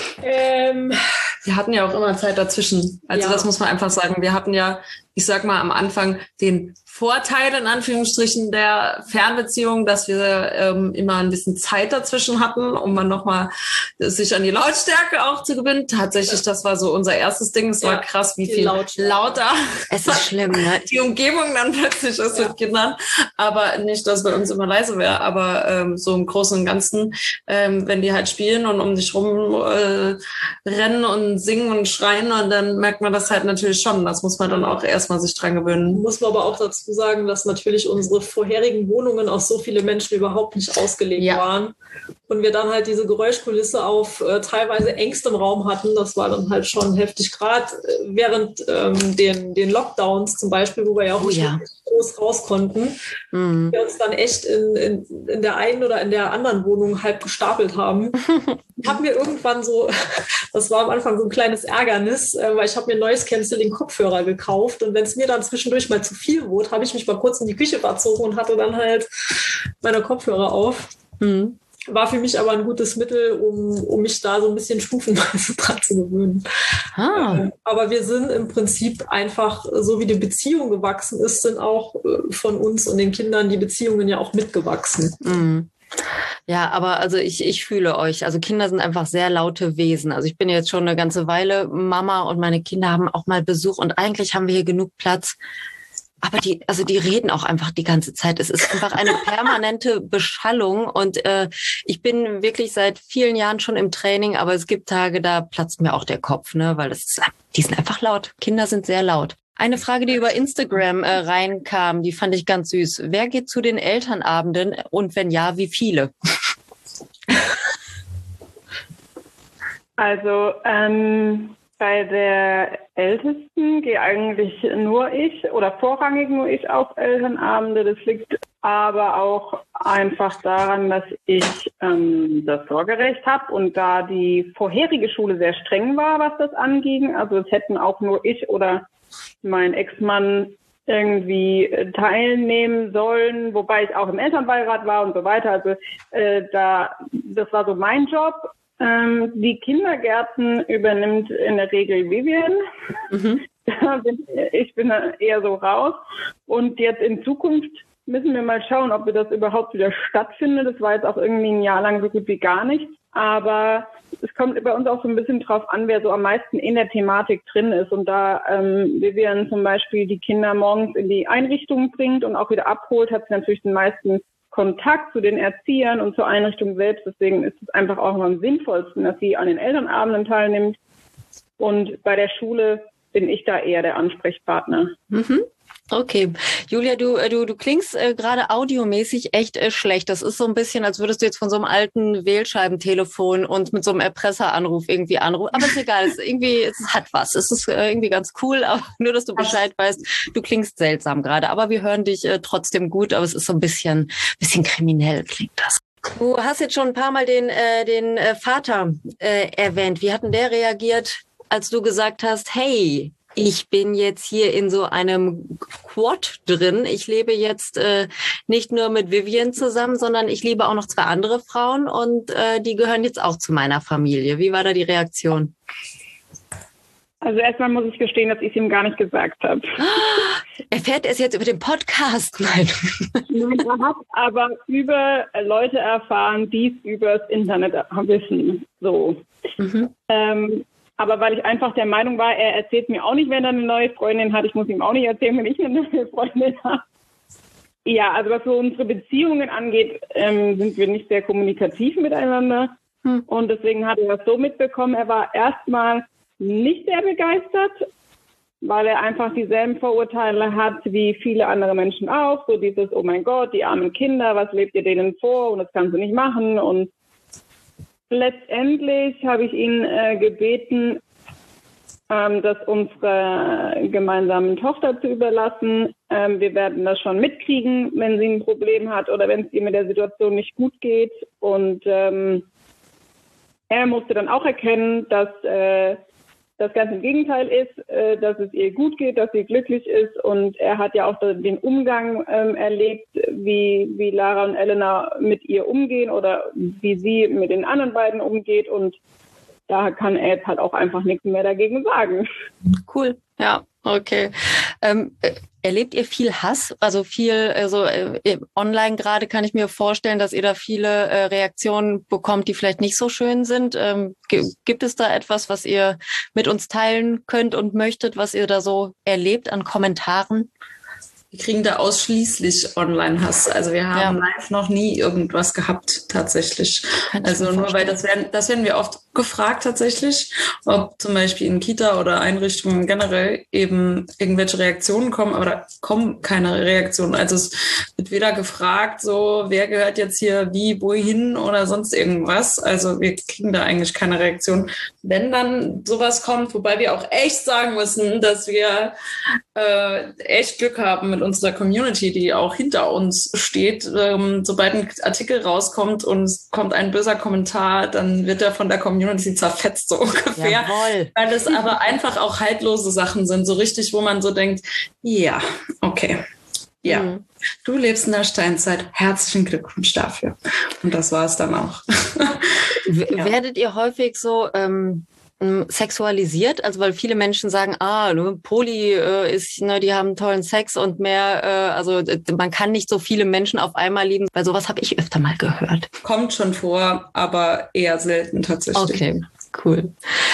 Ähm, wir hatten ja auch immer Zeit dazwischen. Also ja. das muss man einfach sagen. Wir hatten ja, ich sag mal, am Anfang den Vorteil in Anführungsstrichen der Fernbeziehung, dass wir ähm, immer ein bisschen Zeit dazwischen hatten, um man nochmal sich an die Lautstärke auch zu gewöhnen. Tatsächlich, das war so unser erstes Ding. Es ja, war krass, wie viel Lautstärke. lauter es ist schlimm, ne? die Umgebung dann plötzlich ist ja. mit Kindern. Aber nicht, dass bei uns immer leise wäre, aber ähm, so im Großen und Ganzen, ähm, wenn die halt spielen und um dich rum äh, rennen und singen und schreien, und dann merkt man das halt natürlich schon. Das muss man dann auch erstmal sich dran gewöhnen. Muss man aber auch dazu sagen, dass natürlich unsere vorherigen Wohnungen auf so viele Menschen überhaupt nicht ausgelegt ja. waren. Und wir dann halt diese Geräuschkulisse auf äh, teilweise engstem Raum hatten. Das war dann halt schon heftig. Gerade äh, während ähm, den, den Lockdowns zum Beispiel, wo wir ja auch oh, nicht ja. groß raus konnten, mhm. wir uns dann echt in, in, in der einen oder in der anderen Wohnung halb gestapelt haben. Ich habe mir irgendwann so, das war am Anfang so ein kleines Ärgernis, äh, weil ich habe mir Noise Cancelling Kopfhörer gekauft, und wenn es mir dann zwischendurch mal zu viel wurde, habe ich mich mal kurz in die Küche verzogen und hatte dann halt meine Kopfhörer auf. Mhm. War für mich aber ein gutes Mittel, um, um mich da so ein bisschen stufenweise dran zu gewöhnen. Ah. Äh, aber wir sind im Prinzip einfach, so wie die Beziehung gewachsen ist, sind auch äh, von uns und den Kindern die Beziehungen ja auch mitgewachsen. Mhm. Ja, aber also ich, ich fühle euch. Also Kinder sind einfach sehr laute Wesen. Also ich bin jetzt schon eine ganze Weile Mama und meine Kinder haben auch mal Besuch und eigentlich haben wir hier genug Platz. Aber die, also die reden auch einfach die ganze Zeit. Es ist einfach eine permanente Beschallung und äh, ich bin wirklich seit vielen Jahren schon im Training, aber es gibt Tage, da platzt mir auch der Kopf, ne, weil das ist, die sind einfach laut. Kinder sind sehr laut. Eine Frage, die über Instagram äh, reinkam, die fand ich ganz süß. Wer geht zu den Elternabenden und wenn ja, wie viele? Also ähm, bei der Ältesten gehe eigentlich nur ich oder vorrangig nur ich auf Elternabende. Das liegt aber auch einfach daran, dass ich ähm, das Sorgerecht habe und da die vorherige Schule sehr streng war, was das anging. Also es hätten auch nur ich oder mein Ex-Mann irgendwie teilnehmen sollen, wobei ich auch im Elternbeirat war und so weiter. Also äh, da das war so mein Job. Ähm, die Kindergärten übernimmt in der Regel Vivian. Mhm. Da bin, ich bin eher so raus. Und jetzt in Zukunft müssen wir mal schauen, ob das überhaupt wieder stattfindet. Das war jetzt auch irgendwie ein Jahr lang so gut wie gar nichts. Aber es kommt bei uns auch so ein bisschen drauf an, wer so am meisten in der Thematik drin ist. Und da ähm, Vivian zum Beispiel die Kinder morgens in die Einrichtung bringt und auch wieder abholt, hat sie natürlich den meisten Kontakt zu den Erziehern und zur Einrichtung selbst. Deswegen ist es einfach auch am sinnvollsten, dass sie an den Elternabenden teilnimmt. Und bei der Schule bin ich da eher der Ansprechpartner. Mhm. Okay. Julia, du, du, du klingst äh, gerade audiomäßig echt äh, schlecht. Das ist so ein bisschen, als würdest du jetzt von so einem alten Wählscheibentelefon und mit so einem Erpresseranruf irgendwie anrufen. Aber ist egal, es ist irgendwie, es hat was. Es ist äh, irgendwie ganz cool, aber nur, dass du Bescheid weißt, du klingst seltsam gerade. Aber wir hören dich äh, trotzdem gut, aber es ist so ein bisschen, bisschen kriminell klingt das. Du hast jetzt schon ein paar Mal den, äh, den äh, Vater äh, erwähnt. Wie hat denn der reagiert, als du gesagt hast, hey, ich bin jetzt hier in so einem Quad drin. Ich lebe jetzt äh, nicht nur mit Vivian zusammen, sondern ich liebe auch noch zwei andere Frauen und äh, die gehören jetzt auch zu meiner Familie. Wie war da die Reaktion? Also erstmal muss ich gestehen, dass ich es ihm gar nicht gesagt habe. Erfährt er es jetzt über den Podcast? Nein. Nein, er hat aber über Leute erfahren, die es über das Internet wissen. So. Mhm. Ähm, Aber weil ich einfach der Meinung war, er erzählt mir auch nicht, wenn er eine neue Freundin hat. Ich muss ihm auch nicht erzählen, wenn ich eine neue Freundin habe. Ja, also was so unsere Beziehungen angeht, ähm, sind wir nicht sehr kommunikativ miteinander. Hm. Und deswegen hat er das so mitbekommen. Er war erstmal nicht sehr begeistert, weil er einfach dieselben Vorurteile hat wie viele andere Menschen auch. So dieses, oh mein Gott, die armen Kinder, was lebt ihr denen vor? Und das kannst du nicht machen. Und letztendlich habe ich ihn äh, gebeten, ähm, das unserer gemeinsamen Tochter zu überlassen. Ähm, wir werden das schon mitkriegen, wenn sie ein Problem hat oder wenn es ihr mit der Situation nicht gut geht. Und ähm, er musste dann auch erkennen, dass äh, das ganz im Gegenteil ist, äh, dass es ihr gut geht, dass sie glücklich ist. Und er hat ja auch den Umgang ähm, erlebt, wie, wie Lara und Elena mit ihr umgehen oder wie sie mit den anderen beiden umgeht. Und da kann er jetzt halt auch einfach nichts mehr dagegen sagen. Cool, ja, okay. Ähm, erlebt ihr viel Hass? Also viel, also äh, online gerade kann ich mir vorstellen, dass ihr da viele äh, Reaktionen bekommt, die vielleicht nicht so schön sind. Ähm, g- gibt es da etwas, was ihr mit uns teilen könnt und möchtet, was ihr da so erlebt an Kommentaren? Wir kriegen da ausschließlich Online-Hass. Also wir haben ja. live noch nie irgendwas gehabt, tatsächlich. Also nur weil das werden, das werden wir oft gefragt tatsächlich, ob zum Beispiel in Kita oder Einrichtungen generell eben irgendwelche Reaktionen kommen, aber da kommen keine Reaktionen. Also es wird weder gefragt, so wer gehört jetzt hier wie, wohin oder sonst irgendwas. Also wir kriegen da eigentlich keine Reaktion. Wenn dann sowas kommt, wobei wir auch echt sagen müssen, dass wir äh, echt Glück haben mit unserer Community, die auch hinter uns steht. Ähm, sobald ein Artikel rauskommt und es kommt ein böser Kommentar, dann wird er von der Community zerfetzt, so ungefähr. Jawohl. Weil es aber einfach auch haltlose Sachen sind, so richtig, wo man so denkt, ja, okay, ja, mhm. du lebst in der Steinzeit, herzlichen Glückwunsch dafür. Und das war es dann auch. ja. Werdet ihr häufig so ähm, sexualisiert? Also weil viele Menschen sagen, ah, Poly äh, ist, ne, die haben tollen Sex und mehr, äh, also man kann nicht so viele Menschen auf einmal lieben, weil sowas habe ich öfter mal gehört. Kommt schon vor, aber eher selten tatsächlich. Okay, cool.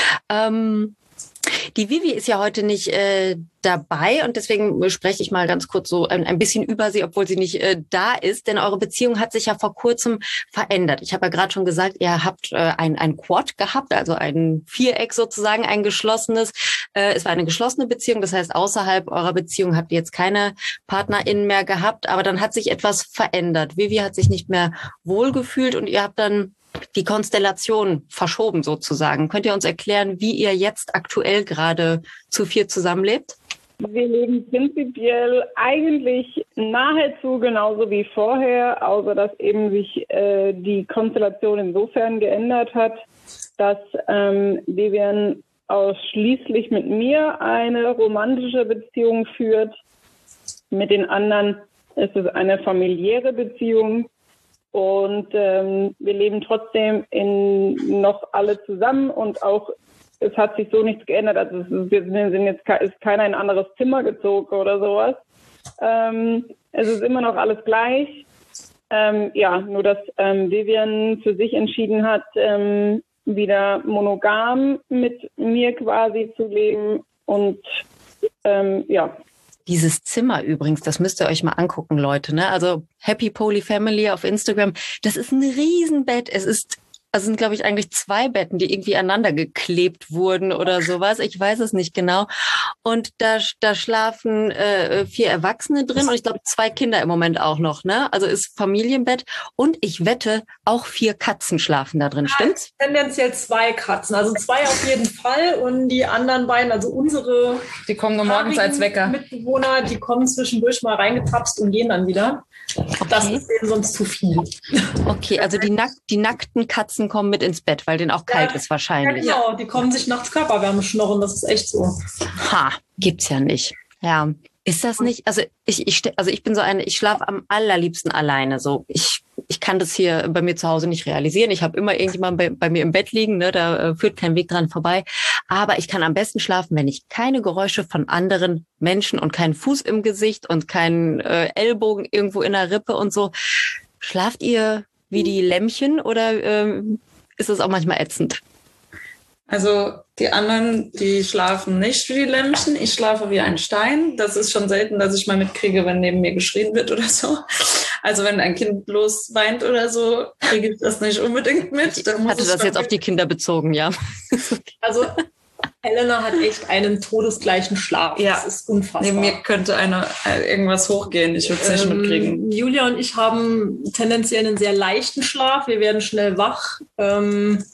Ähm, die Vivi ist ja heute nicht äh, dabei und deswegen spreche ich mal ganz kurz so ein, ein bisschen über sie, obwohl sie nicht äh, da ist, denn eure Beziehung hat sich ja vor kurzem verändert. Ich habe ja gerade schon gesagt, ihr habt äh, ein, ein Quad gehabt, also ein Viereck sozusagen, ein geschlossenes. Äh, es war eine geschlossene Beziehung, das heißt, außerhalb eurer Beziehung habt ihr jetzt keine PartnerInnen mehr gehabt, aber dann hat sich etwas verändert. Vivi hat sich nicht mehr wohlgefühlt und ihr habt dann die Konstellation verschoben sozusagen. Könnt ihr uns erklären, wie ihr jetzt aktuell gerade zu viert zusammenlebt? Wir leben prinzipiell eigentlich nahezu genauso wie vorher, außer dass eben sich äh, die Konstellation insofern geändert hat, dass ähm, Vivian ausschließlich mit mir eine romantische Beziehung führt. Mit den anderen ist es eine familiäre Beziehung. Und ähm, wir leben trotzdem in, noch alle zusammen und auch es hat sich so nichts geändert. Also es ist, wir sind jetzt ist keiner in ein anderes Zimmer gezogen oder sowas. Ähm, es ist immer noch alles gleich. Ähm, ja, nur dass ähm, Vivian für sich entschieden hat, ähm, wieder monogam mit mir quasi zu leben und ähm, ja. Dieses Zimmer übrigens, das müsst ihr euch mal angucken, Leute, ne? Also Happy Poly Family auf Instagram, das ist ein Riesenbett. Es ist Also sind, glaube ich, eigentlich zwei Betten, die irgendwie aneinander geklebt wurden oder sowas. Ich weiß es nicht genau. Und da, da schlafen äh, vier Erwachsene drin und ich glaube zwei Kinder im Moment auch noch, ne? Also ist Familienbett. Und ich wette, auch vier Katzen schlafen da drin, stimmt's? Ja, tendenziell zwei Katzen. Also zwei auf jeden Fall. Und die anderen beiden, also unsere... Die kommen nur morgens als Wecker. Mitbewohner, die kommen zwischendurch mal reingetapst und gehen dann wieder. Okay. Das ist denen sonst zu viel. Okay, also die, nack die nackten Katzen kommen mit ins Bett, weil denen auch kalt ja, ist wahrscheinlich. Ja, genau. Die kommen sich nachts Körperwärme schnorren. Das ist echt so. Ha, gibt's ja nicht. Ja, ist das nicht? Also ich, ich, also ich bin so eine, ich schlafe am allerliebsten alleine. So, ich, ich kann das hier bei mir zu Hause nicht realisieren. Ich habe immer irgendjemanden bei, bei mir im Bett liegen, ne, da äh, führt kein Weg dran vorbei. Aber ich kann am besten schlafen, wenn ich keine Geräusche von anderen Menschen und keinen Fuß im Gesicht und keinen äh, Ellbogen irgendwo in der Rippe und so. Schlaft ihr wie die Lämmchen oder ähm, ist es auch manchmal ätzend? Also die anderen, die schlafen nicht wie die Lämmchen. Ich schlafe wie ein Stein. Das ist schon selten, dass ich mal mitkriege, wenn neben mir geschrien wird oder so. Also wenn ein Kind bloß weint oder so, kriege ich das nicht unbedingt mit. Dann muss Hatte das jetzt auf die Kinder bezogen, ja. Also Elena hat echt einen todesgleichen Schlaf. Ja. Das ist unfassbar. Neben mir könnte eine, irgendwas hochgehen. Ich würde es nicht ähm, mitkriegen. Julia und ich haben tendenziell einen sehr leichten Schlaf. Wir werden schnell wach. Ähm,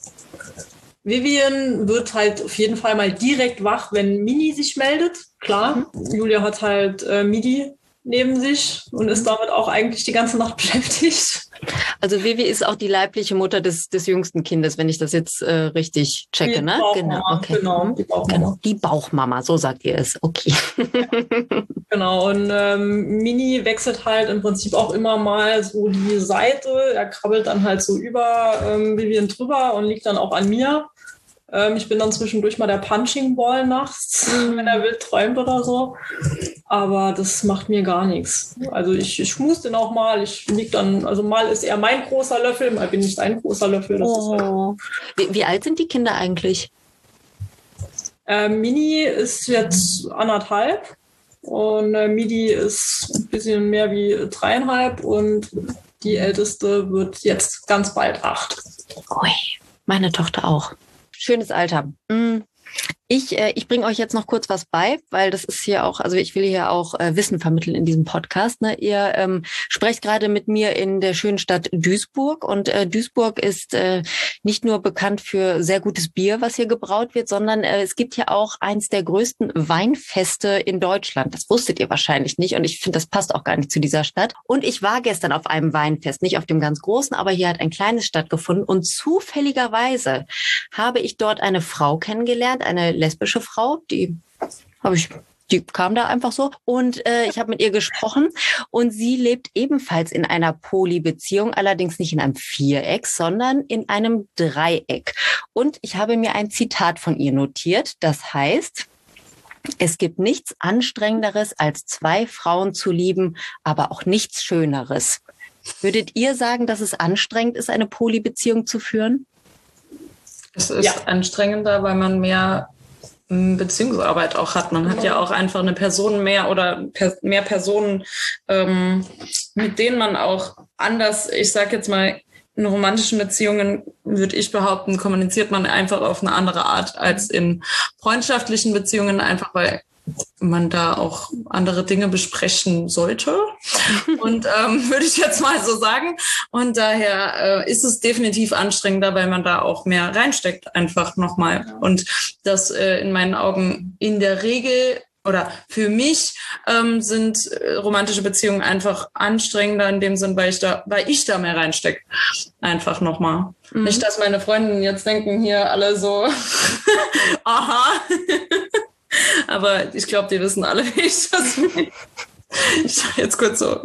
Vivian wird halt auf jeden Fall mal direkt wach, wenn Mini sich meldet. Klar, mhm. Julia hat halt äh, Midi neben sich und ist damit auch eigentlich die ganze Nacht beschäftigt. Also Vivi ist auch die leibliche Mutter des, des jüngsten Kindes, wenn ich das jetzt äh, richtig checke, die ne? Bauchmama, genau, okay. genau, die Bauchmama. Genau, die Bauchmama, so sagt ihr es. Okay. Genau, und ähm, Mini wechselt halt im Prinzip auch immer mal so die Seite. Er krabbelt dann halt so über ähm, Vivian drüber und liegt dann auch an mir. Ähm, ich bin dann zwischendurch mal der Punching Ball nachts, mhm. wenn er wild träumt oder so. Aber das macht mir gar nichts. Also ich, ich schmus den auch mal. Ich lieg dann, also mal ist er mein großer Löffel, mal bin ich ein großer Löffel. Das oh. ist halt wie, wie alt sind die Kinder eigentlich? Äh, Mini ist jetzt anderthalb und äh, Midi ist ein bisschen mehr wie dreieinhalb und die Älteste wird jetzt ganz bald acht. Ui, meine Tochter auch. Schönes Alter. Ich, äh, ich bringe euch jetzt noch kurz was bei, weil das ist hier auch, also ich will hier auch äh, Wissen vermitteln in diesem Podcast. Ne? Ihr ähm, sprecht gerade mit mir in der schönen Stadt Duisburg und äh, Duisburg ist äh, nicht nur bekannt für sehr gutes Bier, was hier gebraut wird, sondern äh, es gibt hier auch eins der größten Weinfeste in Deutschland. Das wusstet ihr wahrscheinlich nicht und ich finde, das passt auch gar nicht zu dieser Stadt. Und ich war gestern auf einem Weinfest, nicht auf dem ganz großen, aber hier hat ein kleines stattgefunden und zufälligerweise habe ich dort eine Frau kennengelernt, eine lesbische Frau, die habe ich, die kam da einfach so und äh, ich habe mit ihr gesprochen und sie lebt ebenfalls in einer Poly-Beziehung, allerdings nicht in einem Viereck, sondern in einem Dreieck. Und ich habe mir ein Zitat von ihr notiert, das heißt: Es gibt nichts Anstrengenderes, als zwei Frauen zu lieben, aber auch nichts Schöneres. Würdet ihr sagen, dass es anstrengend ist, eine Poly-Beziehung zu führen? Es ist ja. anstrengender, weil man mehr Beziehungsarbeit auch hat. Man hat ja auch einfach eine Person mehr oder per, mehr Personen, ähm, mit denen man auch anders, ich sag jetzt mal, in romantischen Beziehungen, würde ich behaupten, kommuniziert man einfach auf eine andere Art als in freundschaftlichen Beziehungen, einfach weil man da auch andere Dinge besprechen sollte. Und ähm, würde ich jetzt mal so sagen. Und daher äh, ist es definitiv anstrengender, weil man da auch mehr reinsteckt, einfach nochmal. Und das äh, in meinen Augen in der Regel oder für mich ähm, sind äh, romantische Beziehungen einfach anstrengender in dem Sinn, weil ich da, weil ich da mehr reinstecke. Einfach nochmal. Mhm. Nicht, dass meine Freundinnen jetzt denken, hier alle so, aha. Aber ich glaube, die wissen alle, wie ich das meine. Ich sage jetzt kurz so.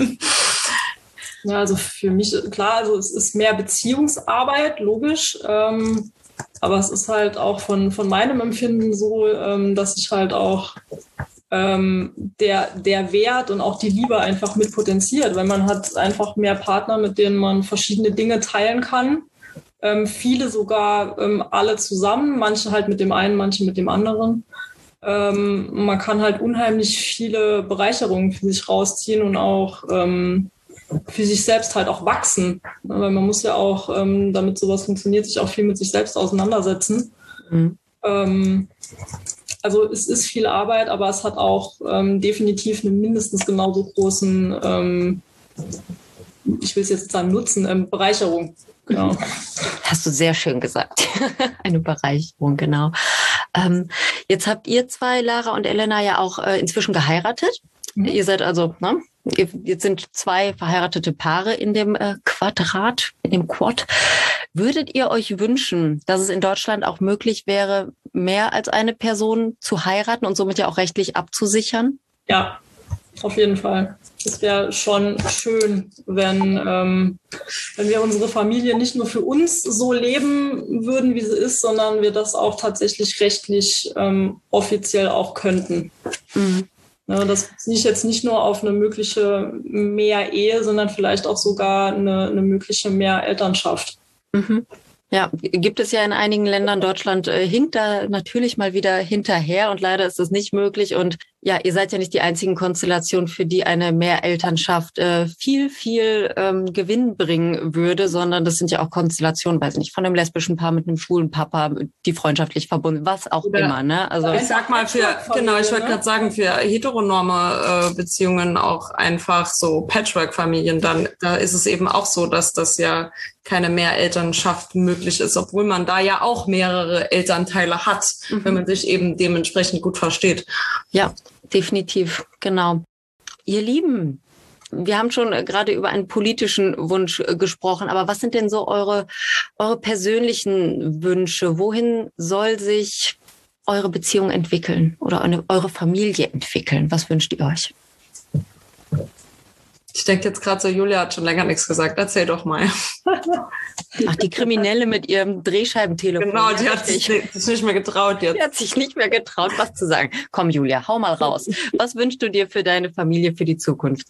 Ja, also für mich, klar, also es ist mehr Beziehungsarbeit, logisch. Ähm, aber es ist halt auch von, von meinem Empfinden so, ähm, dass ich halt auch ähm, der, der Wert und auch die Liebe einfach mit potenziert, weil man hat einfach mehr Partner, mit denen man verschiedene Dinge teilen kann. Ähm, viele sogar ähm, alle zusammen, manche halt mit dem einen, manche mit dem anderen. Ähm, man kann halt unheimlich viele Bereicherungen für sich rausziehen und auch ähm, für sich selbst halt auch wachsen. Weil man muss ja auch, ähm, damit sowas funktioniert, sich auch viel mit sich selbst auseinandersetzen. Mhm. Ähm, also es ist viel Arbeit, aber es hat auch ähm, definitiv einen mindestens genauso großen, ähm, ich will es jetzt sagen, Nutzen, ähm, Bereicherung. Genau. Hast du sehr schön gesagt. Eine Bereicherung, genau. Ähm, jetzt habt ihr zwei, Lara und Elena, ja auch äh, inzwischen geheiratet. Mhm. Ihr seid also, ne? Ihr, jetzt sind zwei verheiratete Paare in dem äh, Quadrat, in dem Quad. Würdet ihr euch wünschen, dass es in Deutschland auch möglich wäre, mehr als eine Person zu heiraten und somit ja auch rechtlich abzusichern? Ja, auf jeden Fall. Es wäre schon schön, wenn, ähm, wenn wir unsere Familie nicht nur für uns so leben würden, wie sie ist, sondern wir das auch tatsächlich rechtlich ähm, offiziell auch könnten. Mhm. Ja, das ziehe ich jetzt nicht nur auf eine mögliche Mehrehe, sondern vielleicht auch sogar eine, eine mögliche Mehrelternschaft. Mhm. Ja, gibt es ja in einigen Ländern. Deutschland äh, hinkt da natürlich mal wieder hinterher und leider ist das nicht möglich. Und ja, ihr seid ja nicht die einzigen Konstellationen, für die eine Mehrelternschaft äh, viel, viel ähm, Gewinn bringen würde, sondern das sind ja auch Konstellationen, weiß ich nicht, von einem lesbischen Paar mit einem schwulen Papa, die freundschaftlich verbunden, was auch Oder immer. Ne? Also ich sag mal, für genau, ich wollte gerade sagen, für heteronorme äh, Beziehungen auch einfach so Patchwork-Familien, dann da ist es eben auch so, dass das ja keine Mehrelternschaft möglich ist, obwohl man da ja auch mehrere Elternteile hat, mhm. wenn man sich eben dementsprechend gut versteht. Ja, definitiv, genau. Ihr Lieben, wir haben schon gerade über einen politischen Wunsch gesprochen, aber was sind denn so eure, eure persönlichen Wünsche? Wohin soll sich eure Beziehung entwickeln oder eine, eure Familie entwickeln? Was wünscht ihr euch? Ich denke jetzt gerade so, Julia hat schon länger nichts gesagt. Erzähl doch mal. Ach, die Kriminelle mit ihrem Drehscheibentelefon. Genau, die hat sich nicht mehr getraut jetzt. Die hat sich nicht mehr getraut, was zu sagen. Komm, Julia, hau mal raus. Was wünschst du dir für deine Familie für die Zukunft?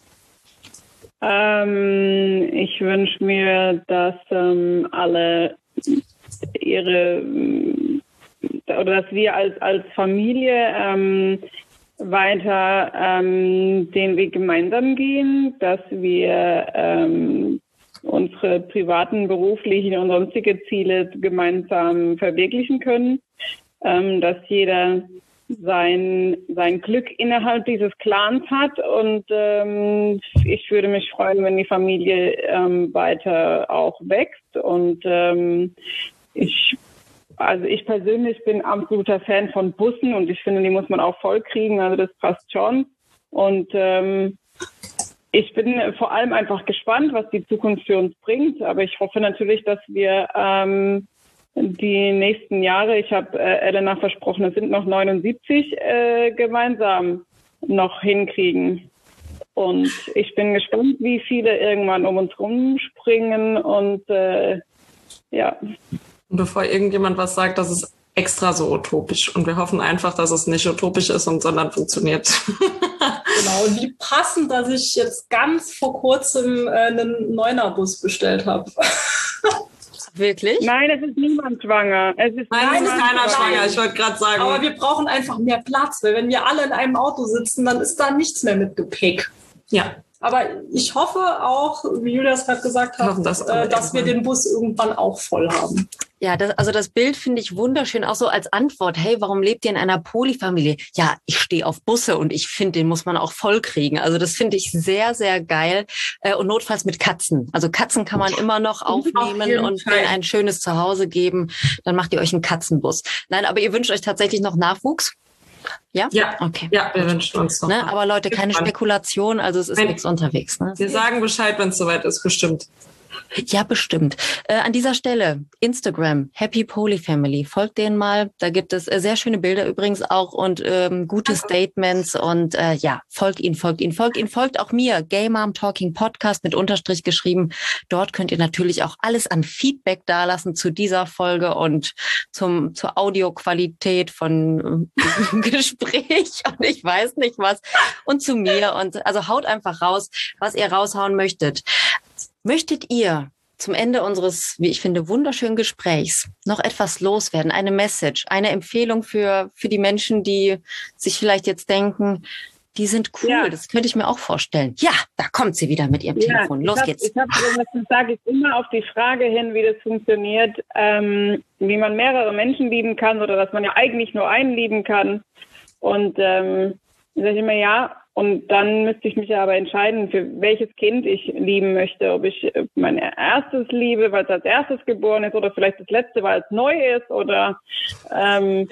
Ähm, ich wünsche mir, dass ähm, alle ihre, oder dass wir als, als Familie ähm, weiter ähm, den Weg gemeinsam gehen, dass wir ähm, unsere privaten, beruflichen und sonstige Ziele gemeinsam verwirklichen können, ähm, dass jeder sein, sein Glück innerhalb dieses Clans hat und ähm, ich würde mich freuen, wenn die Familie ähm, weiter auch wächst und ähm, ich Also ich persönlich bin absoluter Fan von Bussen und ich finde, die muss man auch voll kriegen, also das passt schon. Und ähm, ich bin vor allem einfach gespannt, was die Zukunft für uns bringt, aber ich hoffe natürlich, dass wir ähm, die nächsten Jahre, ich habe äh, Elena versprochen, es sind noch neunundsiebzig, äh, gemeinsam noch hinkriegen. Und ich bin gespannt, wie viele irgendwann um uns rumspringen und äh, ja. Und bevor irgendjemand was sagt, das ist extra so utopisch. Und wir hoffen einfach, dass es nicht utopisch ist, und sondern funktioniert. Genau, und wie passend, dass ich jetzt ganz vor kurzem äh, einen Neuner-Bus bestellt habe. Wirklich? Nein, es ist niemand schwanger. Es ist Nein, es ist keiner schwanger, ich wollte gerade sagen. Aber wir brauchen einfach mehr Platz, weil wenn wir alle in einem Auto sitzen, dann ist da nichts mehr mit Gepäck. Ja. Aber ich hoffe auch, wie Julia es gerade gesagt hat, hoffen, dass, äh, dass wir den Bus irgendwann auch voll haben. Ja, das, also das Bild finde ich wunderschön, auch so als Antwort. Hey, warum lebt ihr in einer Polyfamilie? Ja, ich stehe auf Busse und ich finde, den muss man auch voll kriegen. Also das finde ich sehr, sehr geil. Und notfalls mit Katzen. Also Katzen kann man immer noch aufnehmen und denen ein schönes Zuhause geben. Dann macht ihr euch einen Katzenbus. Nein, aber ihr wünscht euch tatsächlich noch Nachwuchs? Ja? Ja, okay. Ja, wir wünschen uns noch. Ne? Aber Leute, keine Spekulation, also es ist Nein. nichts unterwegs. Ne? Wir sagen Bescheid, wenn es soweit ist, bestimmt. Ja, bestimmt. Äh, an dieser Stelle, Instagram, Happy Polyfamily, folgt denen mal. Da gibt es äh, sehr schöne Bilder übrigens auch und ähm, gute Statements. Und äh, ja, folgt ihnen, folgt ihnen, folgt ihnen, folgt auch mir. Gay Mom Talking Podcast mit Unterstrich geschrieben. Dort könnt ihr natürlich auch alles an Feedback dalassen zu dieser Folge und zum zur Audioqualität von äh, Gespräch und ich weiß nicht was. Und zu mir. Und also haut einfach raus, was ihr raushauen möchtet. Möchtet ihr zum Ende unseres, wie ich finde, wunderschönen Gesprächs noch etwas loswerden? Eine Message, eine Empfehlung für, für die Menschen, die sich vielleicht jetzt denken, die sind cool, ja. Das könnte ich mir auch vorstellen. Ja, da kommt sie wieder mit ihrem ja, Telefon. Los hab, geht's. Ich habe, das sage ich immer auf die Frage hin, wie das funktioniert, ähm, wie man mehrere Menschen lieben kann oder dass man ja eigentlich nur einen lieben kann. Und ähm, sage ich immer, ja, und dann müsste ich mich ja aber entscheiden, für welches Kind ich lieben möchte. Ob ich mein erstes liebe, weil es als erstes geboren ist, oder vielleicht das letzte, weil es neu ist, oder ähm,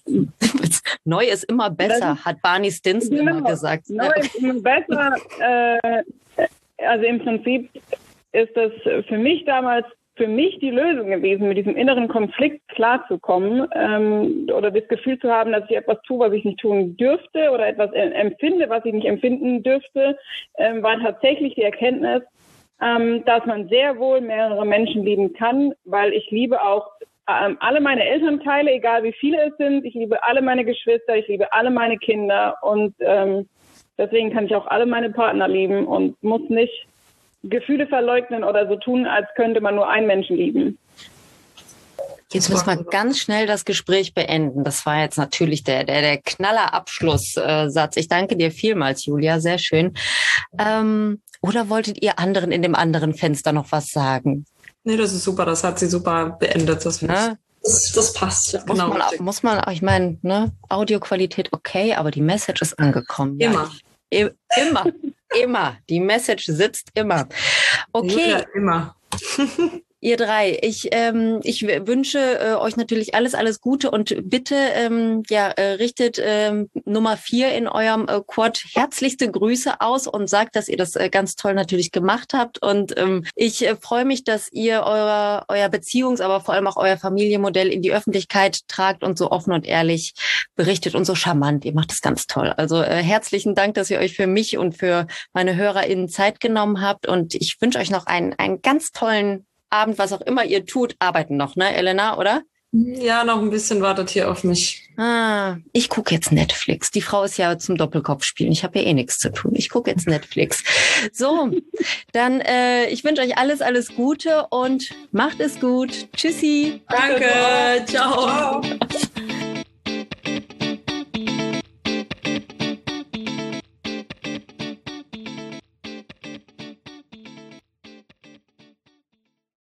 neu ist immer besser, ist, hat Barney Stinson genau, immer gesagt. Neu ist immer besser. Äh, also im Prinzip ist das für mich damals für mich die Lösung gewesen, mit diesem inneren Konflikt klarzukommen, ähm, oder das Gefühl zu haben, dass ich etwas tue, was ich nicht tun dürfte, oder etwas empfinde, was ich nicht empfinden dürfte, ähm, war tatsächlich die Erkenntnis, ähm, dass man sehr wohl mehrere Menschen lieben kann, weil ich liebe auch ähm, alle meine Elternteile, egal wie viele es sind. Ich liebe alle meine Geschwister, ich liebe alle meine Kinder und ähm, deswegen kann ich auch alle meine Partner lieben und muss nicht Gefühle verleugnen oder so tun, als könnte man nur einen Menschen lieben. Jetzt müssen wir ganz schnell das Gespräch beenden. Das war jetzt natürlich der der, der Knaller-Abschlusssatz. Ich danke dir vielmals, Julia. Sehr schön. Ähm, oder wolltet ihr anderen in dem anderen Fenster noch was sagen? Nee, das ist super. Das hat sie super beendet. Das, ne? das, das passt. Ja, muss, genau. man, muss man auch, ich meine, ne, Audioqualität okay, aber die Message ist angekommen. Immer. Ja. Immer. Immer. Die Message sitzt immer. Okay. Ja, immer. Ihr drei, ich ähm, ich wünsche äh, euch natürlich alles alles Gute und bitte ähm, ja äh, richtet ähm, Nummer vier in eurem äh, Quad herzlichste Grüße aus und sagt, dass ihr das äh, ganz toll natürlich gemacht habt und ähm, ich äh, freue mich, dass ihr euer euer Beziehungs-, aber vor allem auch euer Familienmodell in die Öffentlichkeit tragt und so offen und ehrlich berichtet und so charmant. Ihr macht das ganz toll. Also äh, herzlichen Dank, dass ihr euch für mich und für meine HörerInnen Zeit genommen habt und ich wünsche euch noch einen einen ganz tollen Abend, was auch immer ihr tut, arbeiten noch, ne, Elena, oder? Ja, noch ein bisschen wartet hier auf mich. Ah, ich gucke jetzt Netflix. Die Frau ist ja zum Doppelkopf spielen. Ich habe ja eh nichts zu tun. Ich gucke jetzt Netflix. So, dann äh, ich wünsche euch alles, alles Gute und macht es gut. Tschüssi. Danke. Ciao. Ciao.